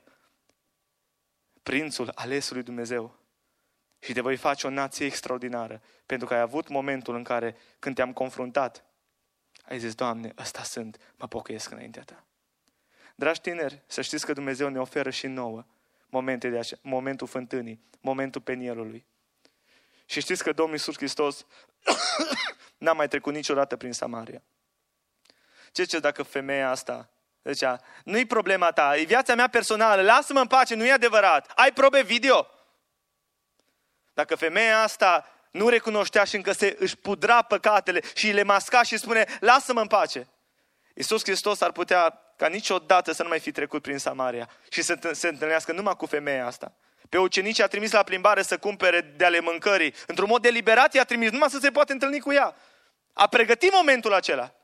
prințul ales lui Dumnezeu. Și te voi face o nație extraordinară, pentru că ai avut momentul în care, când te-am confruntat, ai zis, Doamne, ăsta sunt, mă pocăiesc înaintea Ta. Dragi tineri, să știți că Dumnezeu ne oferă și nouă momente de așa, momentul fântânii, momentul Penielului. Și știți că Domnul Iisus Hristos n-a mai trecut niciodată prin Samaria. Ce ce dacă femeia asta zicea, nu-i problema ta, e viața mea personală, lasă-mă în pace, nu e adevărat, ai probe video? Dacă femeia asta nu recunoștea și încă se își pudra păcatele și le masca și spune, lasă-mă în pace. Iisus Hristos ar putea ca niciodată să nu mai fi trecut prin Samaria și să se întâlnească numai cu femeia asta. Pe ucenici a trimis la plimbare să cumpere de ale mâncării. Într-un mod deliberat i-a trimis, numai să se poate întâlni cu ea. A pregătit momentul acela.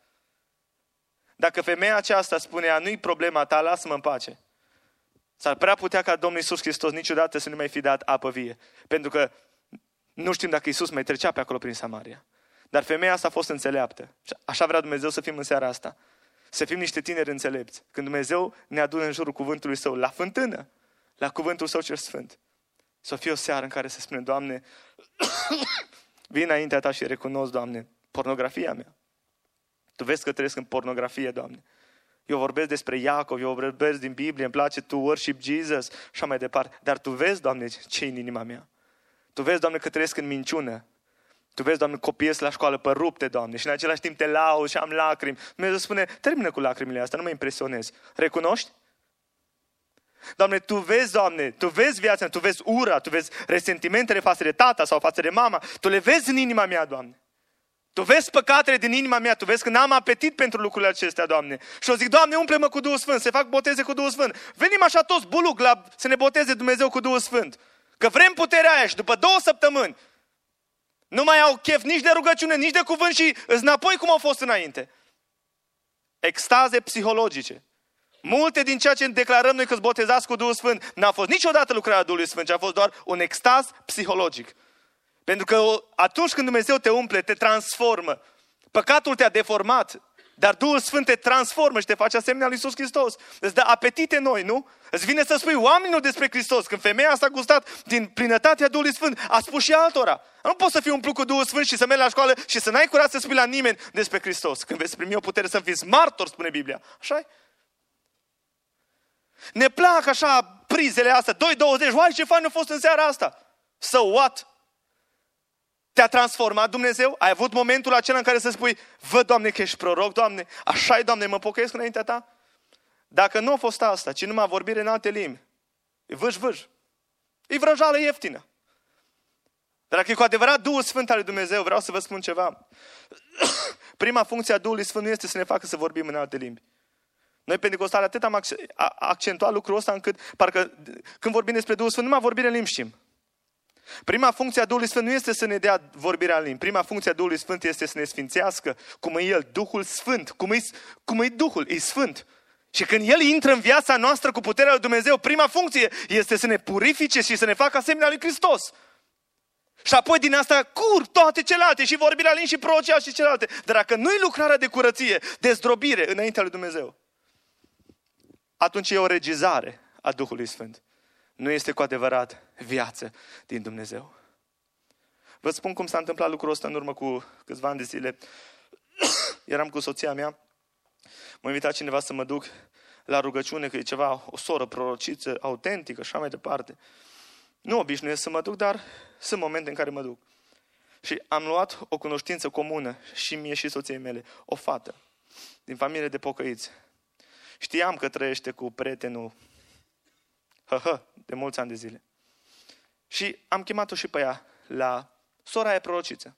Dacă femeia aceasta spunea, nu-i problema ta, lasă-mă în pace. S-ar prea putea ca Domnul Iisus Hristos niciodată să nu mai fi dat apă vie. Pentru că nu știm dacă Iisus mai trecea pe acolo prin Samaria. Dar femeia asta a fost înțeleaptă. Așa vrea Dumnezeu să fim în seara asta. Să fim niște tineri înțelepți. Când Dumnezeu ne adună în jurul cuvântului Său, la fântână, la cuvântul Său cel Sfânt. Să fie o seară în care să spunem, Doamne, vin înaintea Ta și recunosc, Doamne, pornografia mea. Tu vezi că trăiesc în pornografie, Doamne. Eu vorbesc despre Iacov, eu vorbesc din Biblie, îmi place to worship Jesus și așa mai departe. Dar Tu vezi, Doamne, ce în inima mea. Tu vezi, Doamne, că trăiesc în minciună. Tu vezi, Doamne, copiii la școală pe rupte, Doamne, și în același timp te laud și am lacrimi. Dumnezeu spune, termină cu lacrimile astea, nu mă impresionezi. Recunoști? Doamne, Tu vezi, Doamne, Tu vezi viața mea, Tu vezi ura, Tu vezi resentimentele față de tata sau față de mama. Tu le vezi în inima mea, Doamne. Tu vezi păcatele din inima mea, Tu vezi că n-am apetit pentru lucrurile acestea, Doamne. Și eu zic, Doamne, umple-mă cu Duhul Sfânt, se fac boteze cu Duhul Sfânt. Venim așa toți buluc la, să ne boteze Dumnezeu cu Duhul Sfânt. Că vrem puterea aia și după două săptămâni nu mai au chef nici de rugăciune, nici de cuvânt și îți înapoi cum au fost înainte. Extaze psihologice. Multe din ceea ce declarăm noi că sunt botezați cu Duhul Sfânt n-a fost niciodată lucrarea Duhului Sfânt, ci a fost doar un extaz psihologic. Pentru că atunci când Dumnezeu te umple, te transformă. Păcatul te-a deformat, dar Duhul Sfânt te transformă și te face asemenea lui Iisus Hristos. Îți dă apetite noi, nu? Îți vine să spui oamenilor despre Hristos. Când femeia asta a gustat din plinătatea Duhului Sfânt, a spus și altora. Nu poți să fii umplut cu Duhul Sfânt și să mergi la școală și să n-ai curaj să spui la nimeni despre Hristos. Când veți primi o putere să fiți martori, spune Biblia. Așa-i? Ne plac așa prizele astea, doi douăzeci, uai ce fain a fost în seara asta. So what? Te-a transformat Dumnezeu? Ai avut momentul acela în care să spui, văd, Doamne, că ești proroc, Doamne, așa-i, Doamne, mă pocăiesc înaintea Ta? Dacă nu a fost asta, ci numai vorbire în alte limbi, e vâș-vâș. E vrăjală ieftină. Dar dacă e cu adevărat Duhul Sfânt al lui Dumnezeu, vreau să vă spun ceva. Prima funcție a Duhului Sfânt nu este să ne facă să vorbim în alte limbi. Noi pentecostali atât am accentuat lucrul ăsta încât parcă când vorbim despre Duhul Sfânt, numai vorbire în limbi știm. Prima funcție a Duhului Sfânt nu este să ne dea vorbirea în limbi. Prima funcție a Duhului Sfânt este să ne sfințească, cum e El, Duhul Sfânt, cum e, cum e Duhul, e Sfânt. Și când El intră în viața noastră cu puterea lui Dumnezeu, prima funcție este să ne purifice și să ne facă asemenea lui Hristos. Și apoi din asta curg toate celelalte, și vorbirea în limbi și prorocia și celelalte. Dar dacă nu-i lucrarea de curăție, de zdrobire înaintea lui Dumnezeu, atunci e o regizare a Duhului Sfânt. Nu este cu adevărat viață din Dumnezeu. Vă spun cum s-a întâmplat lucrul ăsta în urmă cu câțiva ani de zile. Eram cu soția mea. M-a invitat cineva să mă duc la rugăciune, că e ceva, o soră prorociță, autentică și așa mai departe. Nu obișnuiesc să mă duc, dar sunt momente în care mă duc. Și am luat o cunoștință comună și mie și soției mele, o fată din familie de pocăiți. Știam că trăiește cu prietenul hă-hă, de mulți ani de zile. Și am chemat-o și pe ea la sora aia prorociță.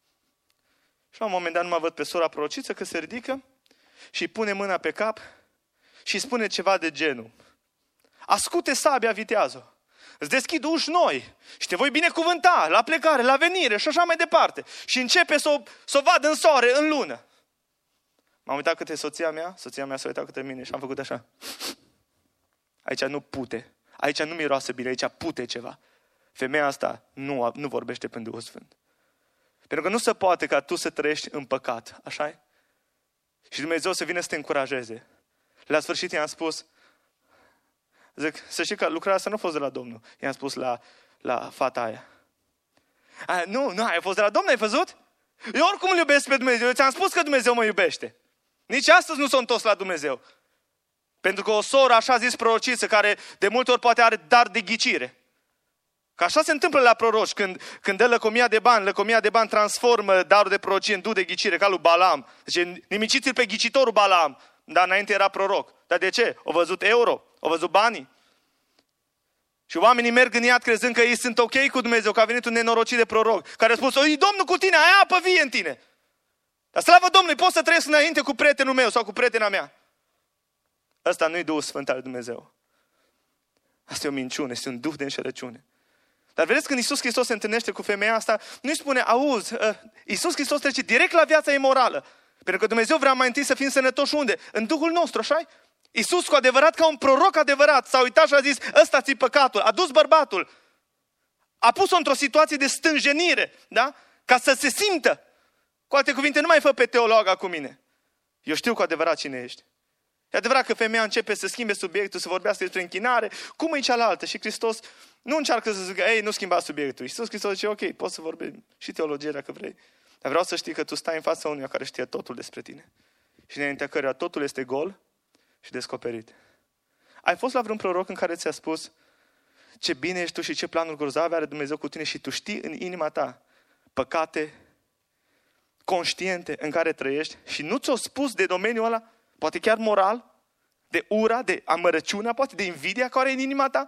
Și la un moment dat nu mă văd pe sora prorociță că se ridică și pune mâna pe cap și spune ceva de genul: ascute sabia, vitează, îți deschid uși noi și te voi binecuvânta la plecare, la venire și așa mai departe. Și începe să o, să o vadă în soare, în lună. M-am uitat către soția mea, soția mea s-a uitat către mine și am făcut așa. Aici nu pute, aici nu miroase bine, aici pute ceva. Femeia asta nu, nu vorbește prin Duhul Sfânt. Pentru că nu se poate ca tu să trăiești în păcat, așa-i? Și Dumnezeu să vină să te încurajeze. La sfârșit i-am spus, zic, să știi că lucrarea asta nu a fost de la Domnul. I-am spus la, la fata aia. A, nu, nu, a fost de la Domnul, ai văzut? Eu oricum îl iubesc pe Dumnezeu, eu ți-am spus că Dumnezeu mă iubește. Nici astăzi nu s-o întors la Dumnezeu. Pentru că o soră, așa zis prorociță, care de multe ori poate are dar de ghicire. Că așa se întâmplă la proroci, când, când dă lăcomia de bani, lăcomia de bani transformă darul de prorocie în du de ghicire, ca lui Balaam. Deci nimiciți-l pe ghicitorul Balaam, dar înainte era proroc. Dar de ce? Au văzut euro, au văzut banii. Și oamenii merg în iad crezând că ei sunt ok cu Dumnezeu, că a venit un nenorocit de proroc, care a spus, oi, Domnul cu tine, ai apă vie în tine. Dar slavă Domnului, pot să trăiesc înainte cu prietenul meu sau cu prietena mea. Ăsta nu-i Duhul Sfânt al lui Dumnezeu. Asta e o minciună, este un duh de înșelăciune. Dar vedeți, când Iisus Hristos se întâlnește cu femeia asta, nu-i spune, auzi, Iisus Hristos trece direct la viața imorală. Pentru că Dumnezeu vrea mai întâi să fim sănătoși unde? În Duhul nostru, așa-i? Iisus cu adevărat, ca un proroc adevărat, s-a uitat și a zis, ăsta ți-i păcatul, a dus bărbatul. A pus-o într-o situație de stânjenire, da? Ca să se simtă. Cu alte cuvinte, nu mai fă pe teologa cu mine. Eu știu cu adevărat cine ești. E adevărat că femeia începe să schimbe subiectul, să vorbească despre închinare, cum e cealaltă. Și Hristos nu încearcă să zică, ei, nu schimba subiectul. Iisus Hristos zice, ok, poți să vorbim și teologie dacă vrei. Dar vreau să știi că tu stai în fața unuia care știe totul despre tine. Și înaintea căruia totul este gol și descoperit. Ai fost la vreun proroc în care ți-a spus ce bine ești tu și ce planuri grozave are Dumnezeu cu tine și tu știi în inima ta păcate conștiente în care trăiești și nu ți-o spus de domeniul ăla, poate chiar moral, de ura, de amărăciunea, poate de invidia care e în inima ta?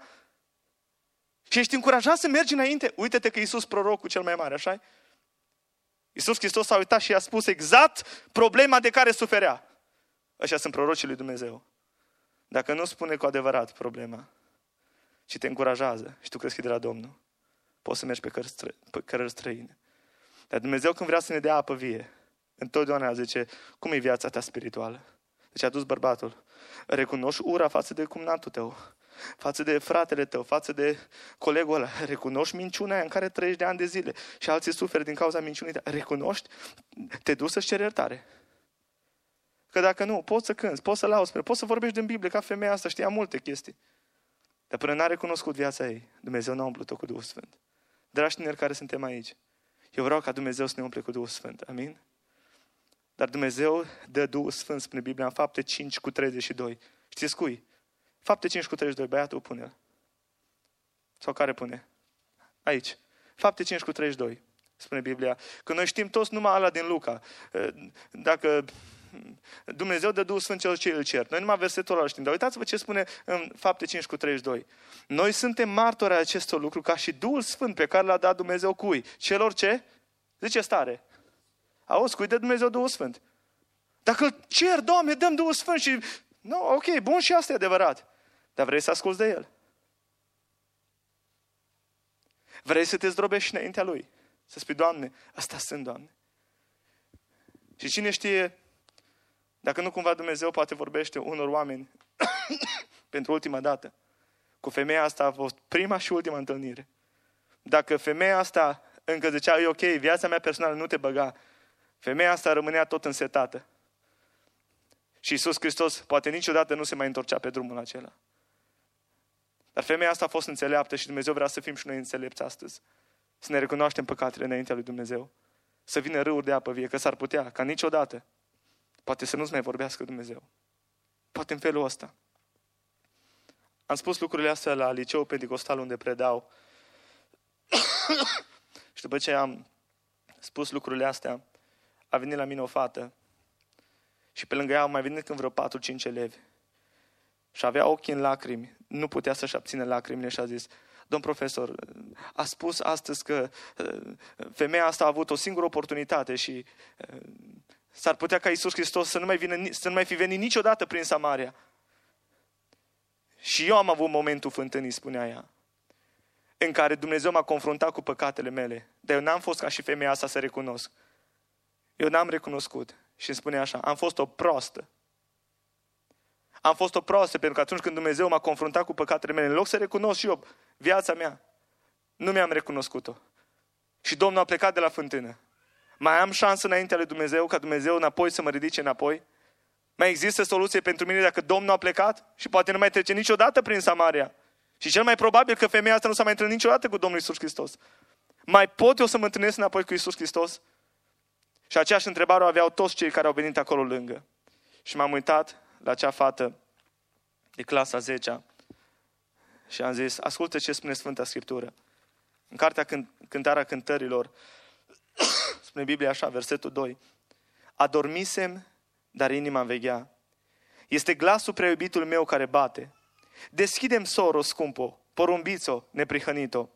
Și ești încurajat să mergi înainte. Uite-te că Iisus prorocul cel mai mare, așa-i? Iisus Hristos s-a uitat și i-a spus exact problema de care suferea. Ăștia sunt prorocii lui Dumnezeu. Dacă nu spune cu adevărat problema, ci te încurajează și tu crezi că e de la Domnul, poți să mergi pe cărări, stră, pe cărări străine. Dar Dumnezeu când vrea să ne dea apă vie, întotdeauna zice, cum e viața ta spirituală? Deci a dus bărbatul, Recunoști ura față de cumnatul tău, față de fratele tău, față de colegul ăla. Recunoști minciuna aia în care trăiești de ani de zile și alții suferă din cauza minciunii tale. Recunoști, te duci să-ți ceri iertare. Că dacă nu, poți să cânți, poți să lauzi, poți să vorbești din Biblie ca femeia asta, știa multe chestii. Dar până n-a recunoscut viața ei, Dumnezeu n-a umplut-o cu Duhul Sfânt. Dragi tineri care suntem aici, eu vreau ca Dumnezeu să ne umple cu Duhul Sfânt. Amin? Dar Dumnezeu dă Duhul Sfânt, spune Biblia, în Fapte cinci cu treizeci și doi. Știți cui? Fapte cinci cu treizeci și doi, băiatul pune-l. Sau care pune? Aici. Fapte cinci cu treizeci și doi, spune Biblia. Că noi știm toți numai ala din Luca. Dacă Dumnezeu dă Duhul Sfânt celor ce îl cer. Noi numai versetul ăla știm. Dar uitați-vă ce spune în Fapte cinci cu treizeci și doi. Noi suntem martori ai acestor lucruri ca și Duhul Sfânt pe care l-a dat Dumnezeu cui? Celor ce? Zice stare. Auzi, cui dă Dumnezeu Duhul Sfânt? Dacă îl cer, Doamne, dăm Duhul Sfânt și... Nu, ok, bun, și asta e adevărat. Dar vrei să asculți de El? Vrei să te zdrobești înaintea Lui? Să spui, Doamne, asta sunt, Doamne. Și cine știe, dacă nu cumva Dumnezeu poate vorbește unor oameni pentru ultima dată. Cu femeia asta a fost prima și ultima întâlnire. Dacă femeia asta încă zicea, e ok, viața mea personală nu te băga, femeia asta rămânea tot însetată. Și Iisus Hristos poate niciodată nu se mai întorcea pe drumul acela. Dar femeia asta a fost înțeleaptă și Dumnezeu vrea să fim și noi înțelepți astăzi. Să ne recunoaștem păcatele înaintea lui Dumnezeu. Să vină râuri de apă vie, că s-ar putea, ca niciodată, poate să nu-ți mai vorbească Dumnezeu. Poate în felul ăsta. Am spus lucrurile astea la liceul Pentecostal unde predau. Și după ce am spus lucrurile astea, a venit la mine o fată și pe lângă ea au mai venit când vreo patru cinci elevi. Și avea ochii în lacrimi, nu putea să-și abține lacrimile și a zis, domn profesor, a spus astăzi că femeia asta a avut o singură oportunitate și s-ar putea ca Iisus Hristos să nu mai, vină, să nu mai fi venit niciodată prin Samaria. Și eu am avut momentul fântânii, spunea ea, în care Dumnezeu m-a confruntat cu păcatele mele. Dar eu n-am fost ca și femeia asta să recunosc. Eu n-am recunoscut. Și îmi spune așa, am fost o proastă. Am fost o proastă pentru că atunci când Dumnezeu m-a confruntat cu păcatele mele, în loc să recunosc și eu viața mea, nu mi-am recunoscut-o. Și Domnul a plecat de la fântână. Mai am șansă înaintea lui Dumnezeu ca Dumnezeu înapoi să mă ridice înapoi? Mai există soluție pentru mine dacă Domnul a plecat și poate nu mai trece niciodată prin Samaria? Și cel mai probabil că femeia asta nu s-a mai întâlnit niciodată cu Domnul Iisus Hristos. Mai pot eu să mă întâlnesc înapoi cu Iisus Hristos? Și aceeași întrebare o aveau toți cei care au venit acolo lângă. Și m-am uitat la acea fată de clasa zecea și am zis, ascultă ce spune Sfânta Scriptură. În cartea Cântarea Cântărilor, spune Biblia așa, versetul doi. Adormisem, dar inima veghea. Este glasul preiubitul meu care bate. Deschidem soro, scumpo, porumbițo, neprihănito.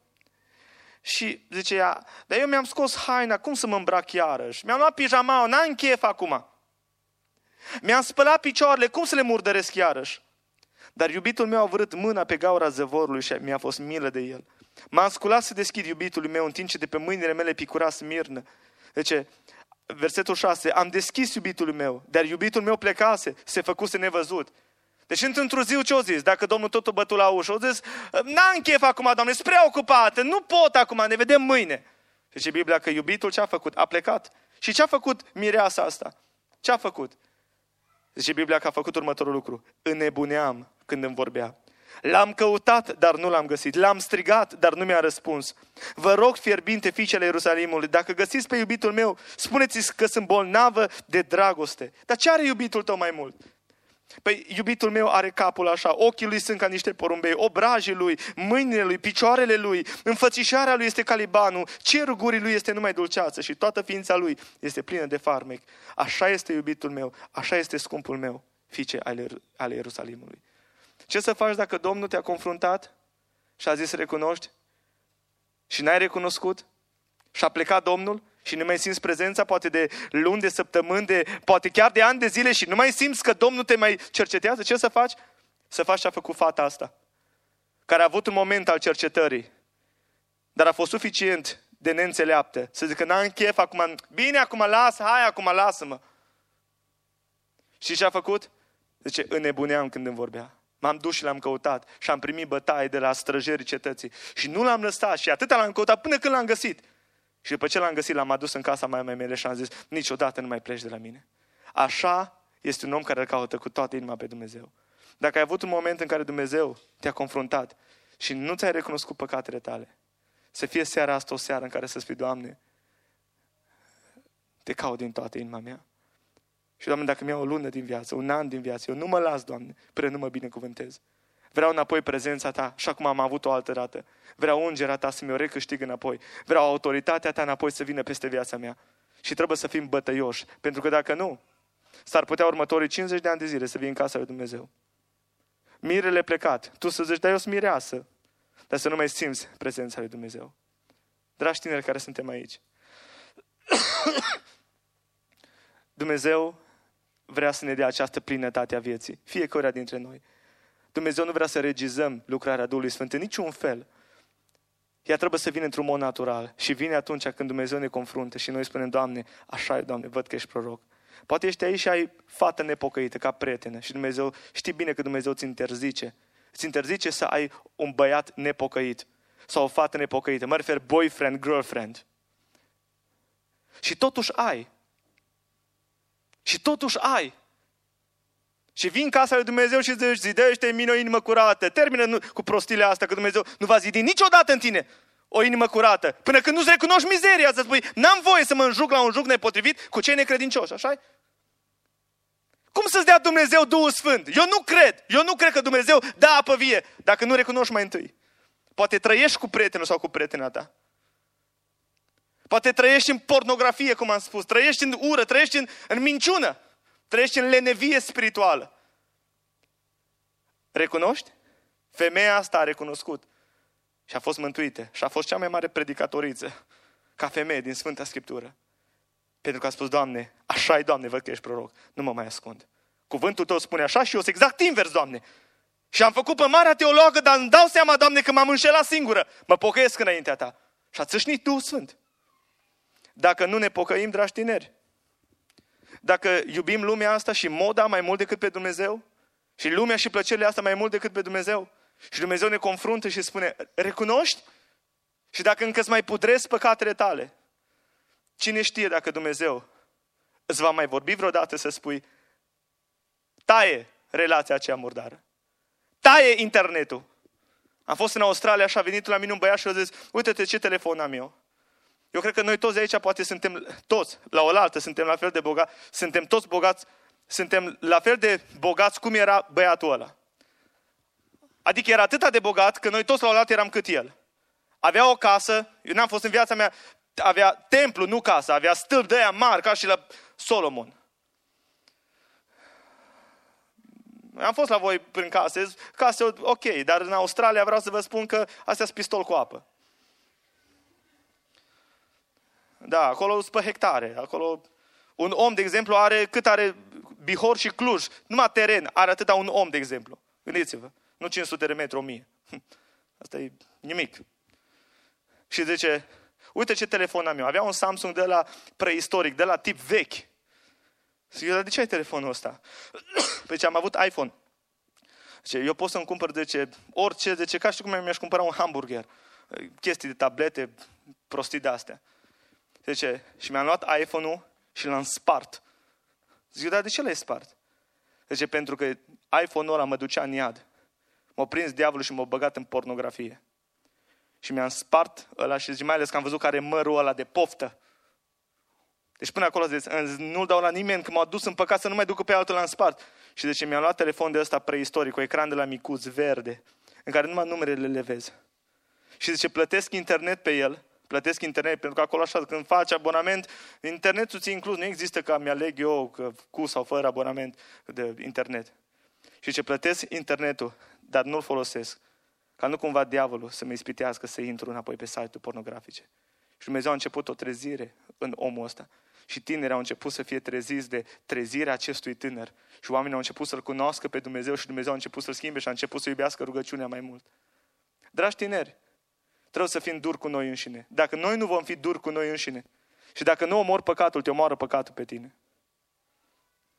Și zice ea, dar eu mi-am scos haina, cum să mă îmbrac iarăși? Mi-am luat pijamaua, n-am chef acum. Mi-am spălat picioarele, cum să le murdăresc iarăși? Dar iubitul meu a vrut mâna pe gaura zăvorului și mi-a fost milă de el. M-am sculat să deschid iubitului meu în timp ce de pe mâinile mele picura smirnă. Deci, versetul șase, am deschis iubitul meu, dar iubitul meu plecase, se făcuse nevăzut. Deci într-o zi ce-o zis? Dacă Domnul tot o bătu la ușă, o zis, n-am chef acum, Doamne, sunt prea ocupată, nu pot acum, ne vedem mâine. Și zice Biblia că iubitul ce a făcut? A plecat. Și ce a făcut mireasa asta? Ce a făcut? Zice Biblia că a făcut următorul lucru. Înnebuneam când îmi vorbea. L-am căutat, dar nu l-am găsit. L-am strigat, dar nu mi-a răspuns. Vă rog, fierbinte fiicele Ierusalimului, dacă găsiți pe iubitul meu, spuneți că sunt bolnavă de dragoste. Dar ce are iubitul tău mai mult? Păi iubitul meu are capul așa, ochii lui sunt ca niște porumbei, obrajii lui, mâinile lui, picioarele lui, înfățișarea lui este ca Libanul, cerul gurii lui este numai dulceață și toată ființa lui este plină de farmec. Așa este iubitul meu, așa este scumpul meu, fiice ale, ale Ierusalimului. Ce să faci dacă Domnul te-a confruntat și a zis să recunoști și n-ai recunoscut și a plecat Domnul? Și nu mai simți prezența poate de luni, de săptămâni, de, poate chiar de ani de zile și nu mai simți că Domnul te mai cercetează. Ce să faci? Să faci ce a făcut fata asta, care a avut un moment al cercetării, dar a fost suficient de neînțeleaptă să zică, n-am chef acum, bine acum lasă, hai acum lasă-mă. Și ce a făcut? Zice, înnebuneam când îmi vorbea. M-am dus și l-am căutat și am primit bătaie de la străjerii cetății. Și nu l-am lăsat și atâta l-am căutat până când l-am găsit. Și după ce l-am găsit, l-am adus în casa mai mele și am zis, niciodată nu mai pleci de la mine. Așa este un om care îl caută cu toată inima pe Dumnezeu. Dacă ai avut un moment în care Dumnezeu te-a confruntat și nu ți-ai recunoscut păcatele tale, să fie seara asta o seară în care să spui, Doamne, te caut din toată inima mea. Și, Doamne, dacă mi-au o lună din viață, un an din viață, eu nu mă las, Doamne, până nu mă binecuvântez. Vreau înapoi prezența Ta, așa cum am avut o altă dată. Vreau ungerea Ta să mi-o recâștig înapoi. Vreau autoritatea Ta înapoi să vină peste viața mea. Și trebuie să fim bătăioși, pentru că dacă nu, s-ar putea următorii cincizeci de ani de zile să vii în casa lui Dumnezeu. Mirele plecat, tu să zici, dar eu sunt mireasă, dar să nu mai simți prezența lui Dumnezeu. Dragi tineri care suntem aici, Dumnezeu vrea să ne dea această plinătate a vieții, fiecare dintre noi. Dumnezeu nu vrea să regizăm lucrarea Duhului Sfânt în niciun fel. Ea trebuie să vină într-un mod natural și vine atunci când Dumnezeu ne confruntă și noi spunem, Doamne, așa e, Doamne, văd că ești proroc. Poate ești aici și ai fată nepocăită ca prietenă și Dumnezeu, știi bine că Dumnezeu îți interzice. Îți interzice să ai un băiat nepocăit sau o fată nepocăită. Mă refer boyfriend, girlfriend. Și totuși ai. Și totuși ai. Și vii în casa lui Dumnezeu și zici, zidește în mine o inimă curată. Termină nu, cu prostile astea, că Dumnezeu nu va zidi niciodată în tine o inimă curată. Până când nu-ți recunoști mizeria, să spui, n-am voie să mă înjuc la un juc nepotrivit cu cei necredincioși, așa-i? Cum să-ți dea Dumnezeu Duhul Sfânt? Eu nu cred. Eu nu cred că Dumnezeu dă apă vie dacă nu recunoști mai întâi. Poate trăiești cu prietenul sau cu prietena ta. Poate trăiești în pornografie, cum am spus. Trăiești în ură, trăiești în, în minciună. Trăiești în lenevie spirituală. Recunoști? Femeia asta a recunoscut. Și a fost mântuită. Și a fost cea mai mare predicatoriță ca femeie din Sfânta Scriptură. Pentru că a spus, Doamne, așa-i, Doamne, văd că ești proroc. Nu mă mai ascund. Cuvântul Tău spune așa și eu sunt exact invers, Doamne. Și am făcut pe marea teologă, dar îmi dau seama, Doamne, că m-am înșelat singură. Mă pocăiesc înaintea Ta. Și a țâșnit Duhul Sfânt. Dacă nu ne pocăim, dragi tineri, dacă iubim lumea asta și moda mai mult decât pe Dumnezeu, și lumea și plăcerile astea mai mult decât pe Dumnezeu, și Dumnezeu ne confruntă și spune, recunoști? Și dacă încă îți mai pudrezi păcatele tale, cine știe dacă Dumnezeu îți va mai vorbi vreodată să spui, taie relația aceea murdară. Taie internetul. Am fost în Australia și a venit la mine un băiat și a zis, uite-te ce telefon am eu. Eu cred că noi toți aici poate suntem, toți, la oaltă, suntem la fel de bogați, suntem toți bogați, suntem la fel de bogați cum era băiatul ăla. Adică era atât de bogat că noi toți la oaltă eram cât el. Avea o casă, eu n-am fost în viața mea, avea templu, nu casă, avea stâlp de aia mari, ca și la Solomon. Am fost la voi prin case, case ok, dar în Australia vreau să vă spun că astea sunt pistol cu apă. Da, acolo sunt pe hectare. Acolo un om, de exemplu, are cât are Bihor și Cluj. Numai teren are atâta un om, de exemplu. Gândiți-vă. Nu cinci sute de metri, o mie. Asta e nimic. Și zice, uite ce telefon am eu. Avea un Samsung de la preistoric, de la tip vechi. Zice, dar de ce ai telefonul ăsta? Păi ce am avut iPhone. Zice, eu pot să-mi cumpăr, zice, orice, zice, ca și cum mi-aș cumpăra un hamburger. Chestii de tablete, prostii de astea. Zice, și mi-am luat iPhone-ul și l-am spart. Zic, dar de ce l-ai spart? Zice, pentru că iPhone-ul ăla mă ducea în iad. M-a prins diavolul și m-a băgat în pornografie. Și mi-am spart ăla și zice, mai ales că am văzut că are mărul ăla de poftă. Deci până acolo zice, nu-l dau la nimeni, că m-a dus în păcat să nu mai duc pe altul, l-am spart. Și zice, mi-am luat telefon de ăsta preistoric, cu ecran de la micuț, verde, în care numai numerele le vezi. Și zice, plătesc internet pe el, plătesc internet, pentru că acolo așa, când faci abonament, internetul ți inclus, nu există că mi-aleg eu că cu sau fără abonament de internet. Și ce plătesc internetul, dar nu-l folosesc, ca nu cumva diavolul să mă ispitească să intru înapoi pe site-uri pornografice. Și Dumnezeu a început o trezire în omul ăsta. Și tinerii au început să fie treziți de trezirea acestui tânăr. Și oamenii au început să-L cunoască pe Dumnezeu și Dumnezeu a început să-L schimbe și a început să iubească rugăciunea mai mult. Dragi tineri, trebuie să fim duri cu noi înșine. Dacă noi nu vom fi duri cu noi înșine și dacă nu omori păcatul, te omoară păcatul pe tine.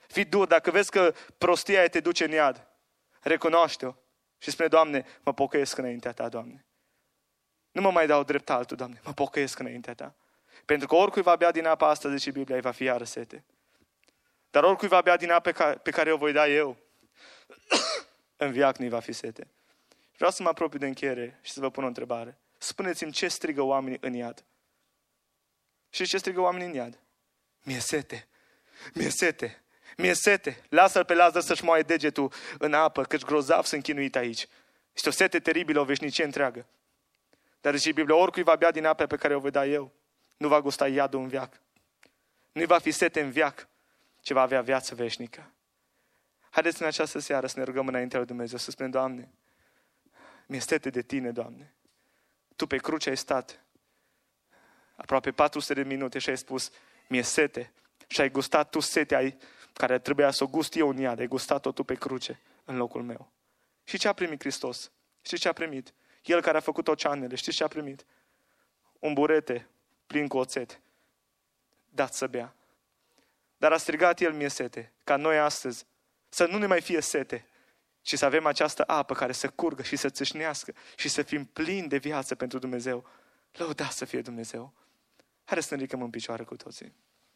Fii dur, dacă vezi că prostia te duce în iad, recunoaște-o și spune, Doamne, mă pocăiesc înaintea Ta, Doamne. Nu mă mai dau drept altul, Doamne, mă pocăiesc înaintea Ta. Pentru că oricui va bea din apa asta, zice Biblia, îi va fi iară sete. Dar oricui va bea din apa pe care o voi da eu, în viac nu-i va fi sete. Vreau să mă apropii de încheiere și să vă pun o întrebare. Spuneți-mi ce strigă oamenii în iad. Și ce strigă oamenii în iad? Mi-e sete, mi-e sete, mi-e sete. Lasă-l pe Lazar să-și moaie degetul în apă, căci grozav sunt chinuit aici. Este o sete teribilă, o veșnicie întreagă. Dar zice Biblia, oricui va bea din apa pe care o voi da eu, nu va gusta iadul în viac. Nu-i va fi sete în viac, ci va avea viață veșnică. Haideți în această seară să ne rugăm înaintea lui Dumnezeu, să spunem, Doamne, mi-e sete de Tine, Doamne. Tu pe cruce ai stat aproape patru sute de minute și ai spus, mi-e sete. Și ai gustat tu setea ai, care trebuia să o gust eu în iad, ai gustat-o tu pe cruce în locul meu. Și ce a primit Hristos? Știți ce a primit? El care a făcut oceanele, știți ce a primit? Un burete plin cu oțet, dat să bea. Dar a strigat El, mi-e sete, ca noi astăzi să nu ne mai fie sete, ci să avem această apă care să curgă și să țâșnească și să fim plini de viață pentru Dumnezeu. Lăudați să fie Dumnezeu. Haideți să ne ridicăm în picioare cu toții.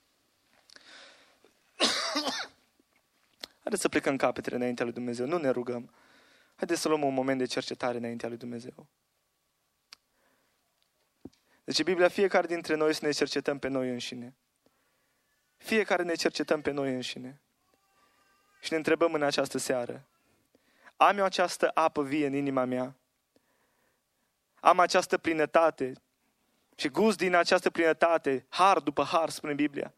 Haideți să plecăm capetele înaintea lui Dumnezeu. Nu ne rugăm. Haideți să luăm un moment de cercetare înaintea lui Dumnezeu. Deci Biblia, fiecare dintre noi să ne cercetăm pe noi înșine. Fiecare ne cercetăm pe noi înșine. Și ne întrebăm în această seară. Am eu această apă vie în inima mea? Am această plinătate și gust din această plinătate, har după har, spune Biblia.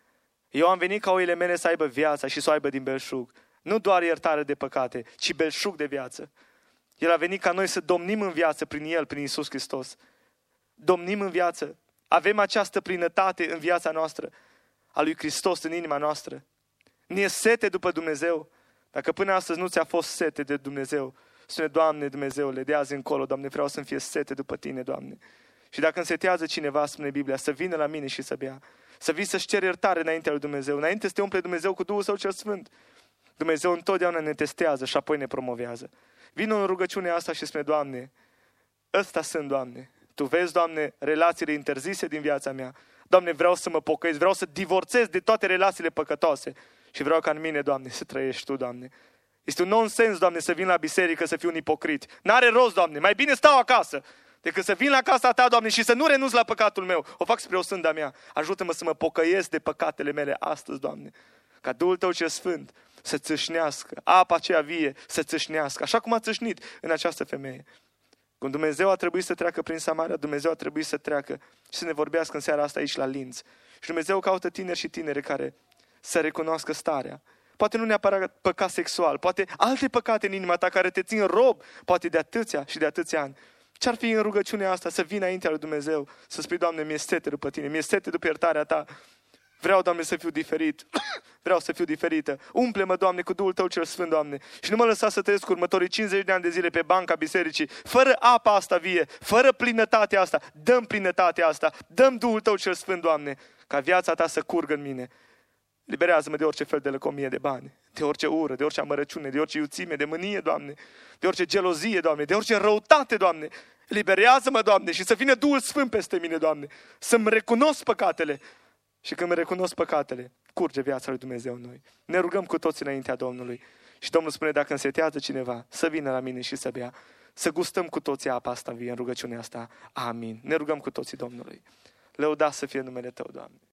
Eu am venit ca oile mele să aibă viața și să o aibă din belșug. Nu doar iertare de păcate, ci belșug de viață. El a venit ca noi să domnim în viață prin El, prin Iisus Hristos. Domnim în viață. Avem această plinătate în viața noastră, a lui Hristos în inima noastră. Ne-e sete după Dumnezeu. Dacă până astăzi nu ți-a fost sete de Dumnezeu, spune, Doamne Dumnezeule, de azi încolo, Doamne, vreau să-mi fie sete după Tine, Doamne. Și dacă însetează cineva, spune Biblia, să vină la mine și să bea. Să vii să-și ceri iertare înaintea lui Dumnezeu. Înainte să te umple Dumnezeu cu Duhul Său cel Sfânt. Dumnezeu întotdeauna ne testează și apoi ne promovează. Vină în rugăciunea asta și spune, Doamne, ăsta sunt, Doamne. Tu vezi, Doamne, relațiile interzise din viața mea. Doamne, vreau să mă pocăiesc, vreau să divorțez de toate relațiile păcătoase. Și vreau ca în mine, Doamne, să trăiești Tu, Doamne. Este un nonsens, Doamne, să vin la biserică să fiu un ipocrit. N-are rost, Doamne, mai bine stau acasă decât să vin la casa Ta, Doamne, și să nu renunț la păcatul meu. O fac spre o sânda mea. Ajută-mă să mă pocăiesc de păcatele mele astăzi, Doamne. Ca Duhul Tău cel Sfânt să țâșnească, apa aceea vie să țâșnească, așa cum a țâșnit în această femeie. Când Dumnezeu a trebuit să treacă prin Samaria, Dumnezeu a trebuit să treacă și să ne vorbească în seara asta aici la Linz. Și Dumnezeu caută tineri și tinere care să recunoască starea. Poate nu neapărat păcat sexual, poate alte păcate în inima ta care te țin rob, poate de atâția și de atâția ani. Ce-ar fi în rugăciunea asta? Să vii înaintea lui Dumnezeu, să spui, Doamne, mi-e sete după Tine, mi-e sete după iertarea Ta. Vreau, Doamne, să fiu diferit. Vreau să fiu diferită. Umple-mă, Doamne, cu Duhul Tău cel Sfânt, Doamne. Și nu mă lăsa să trăiesc următorii cincizeci de ani de zile pe banca bisericii, fără apa asta vie, fără plinătatea asta. Dăm plinătatea asta, dăm Duhul Tău cel Sfânt, Doamne, ca viața Ta să curgă în mine. Liberează-mă de orice fel de lăcomie de bani, de orice ură, de orice amărăciune, de orice iuțime, de mânie, Doamne, de orice gelozie, Doamne, de orice răutate, Doamne. Liberează-mă, Doamne, și să vină Duhul Sfânt peste mine, Doamne, să-mi recunosc păcatele. Și când îmi recunosc păcatele, curge viața lui Dumnezeu în noi. Ne rugăm cu toți înaintea Domnului. Și Domnul spune, dacă însetează cineva, să vină la mine și să bea. Să gustăm cu toții apa asta vie în rugăciunea asta. Amin. Ne rugăm cu toții Domnului. Lăudați să fie numele Tău, Doamne.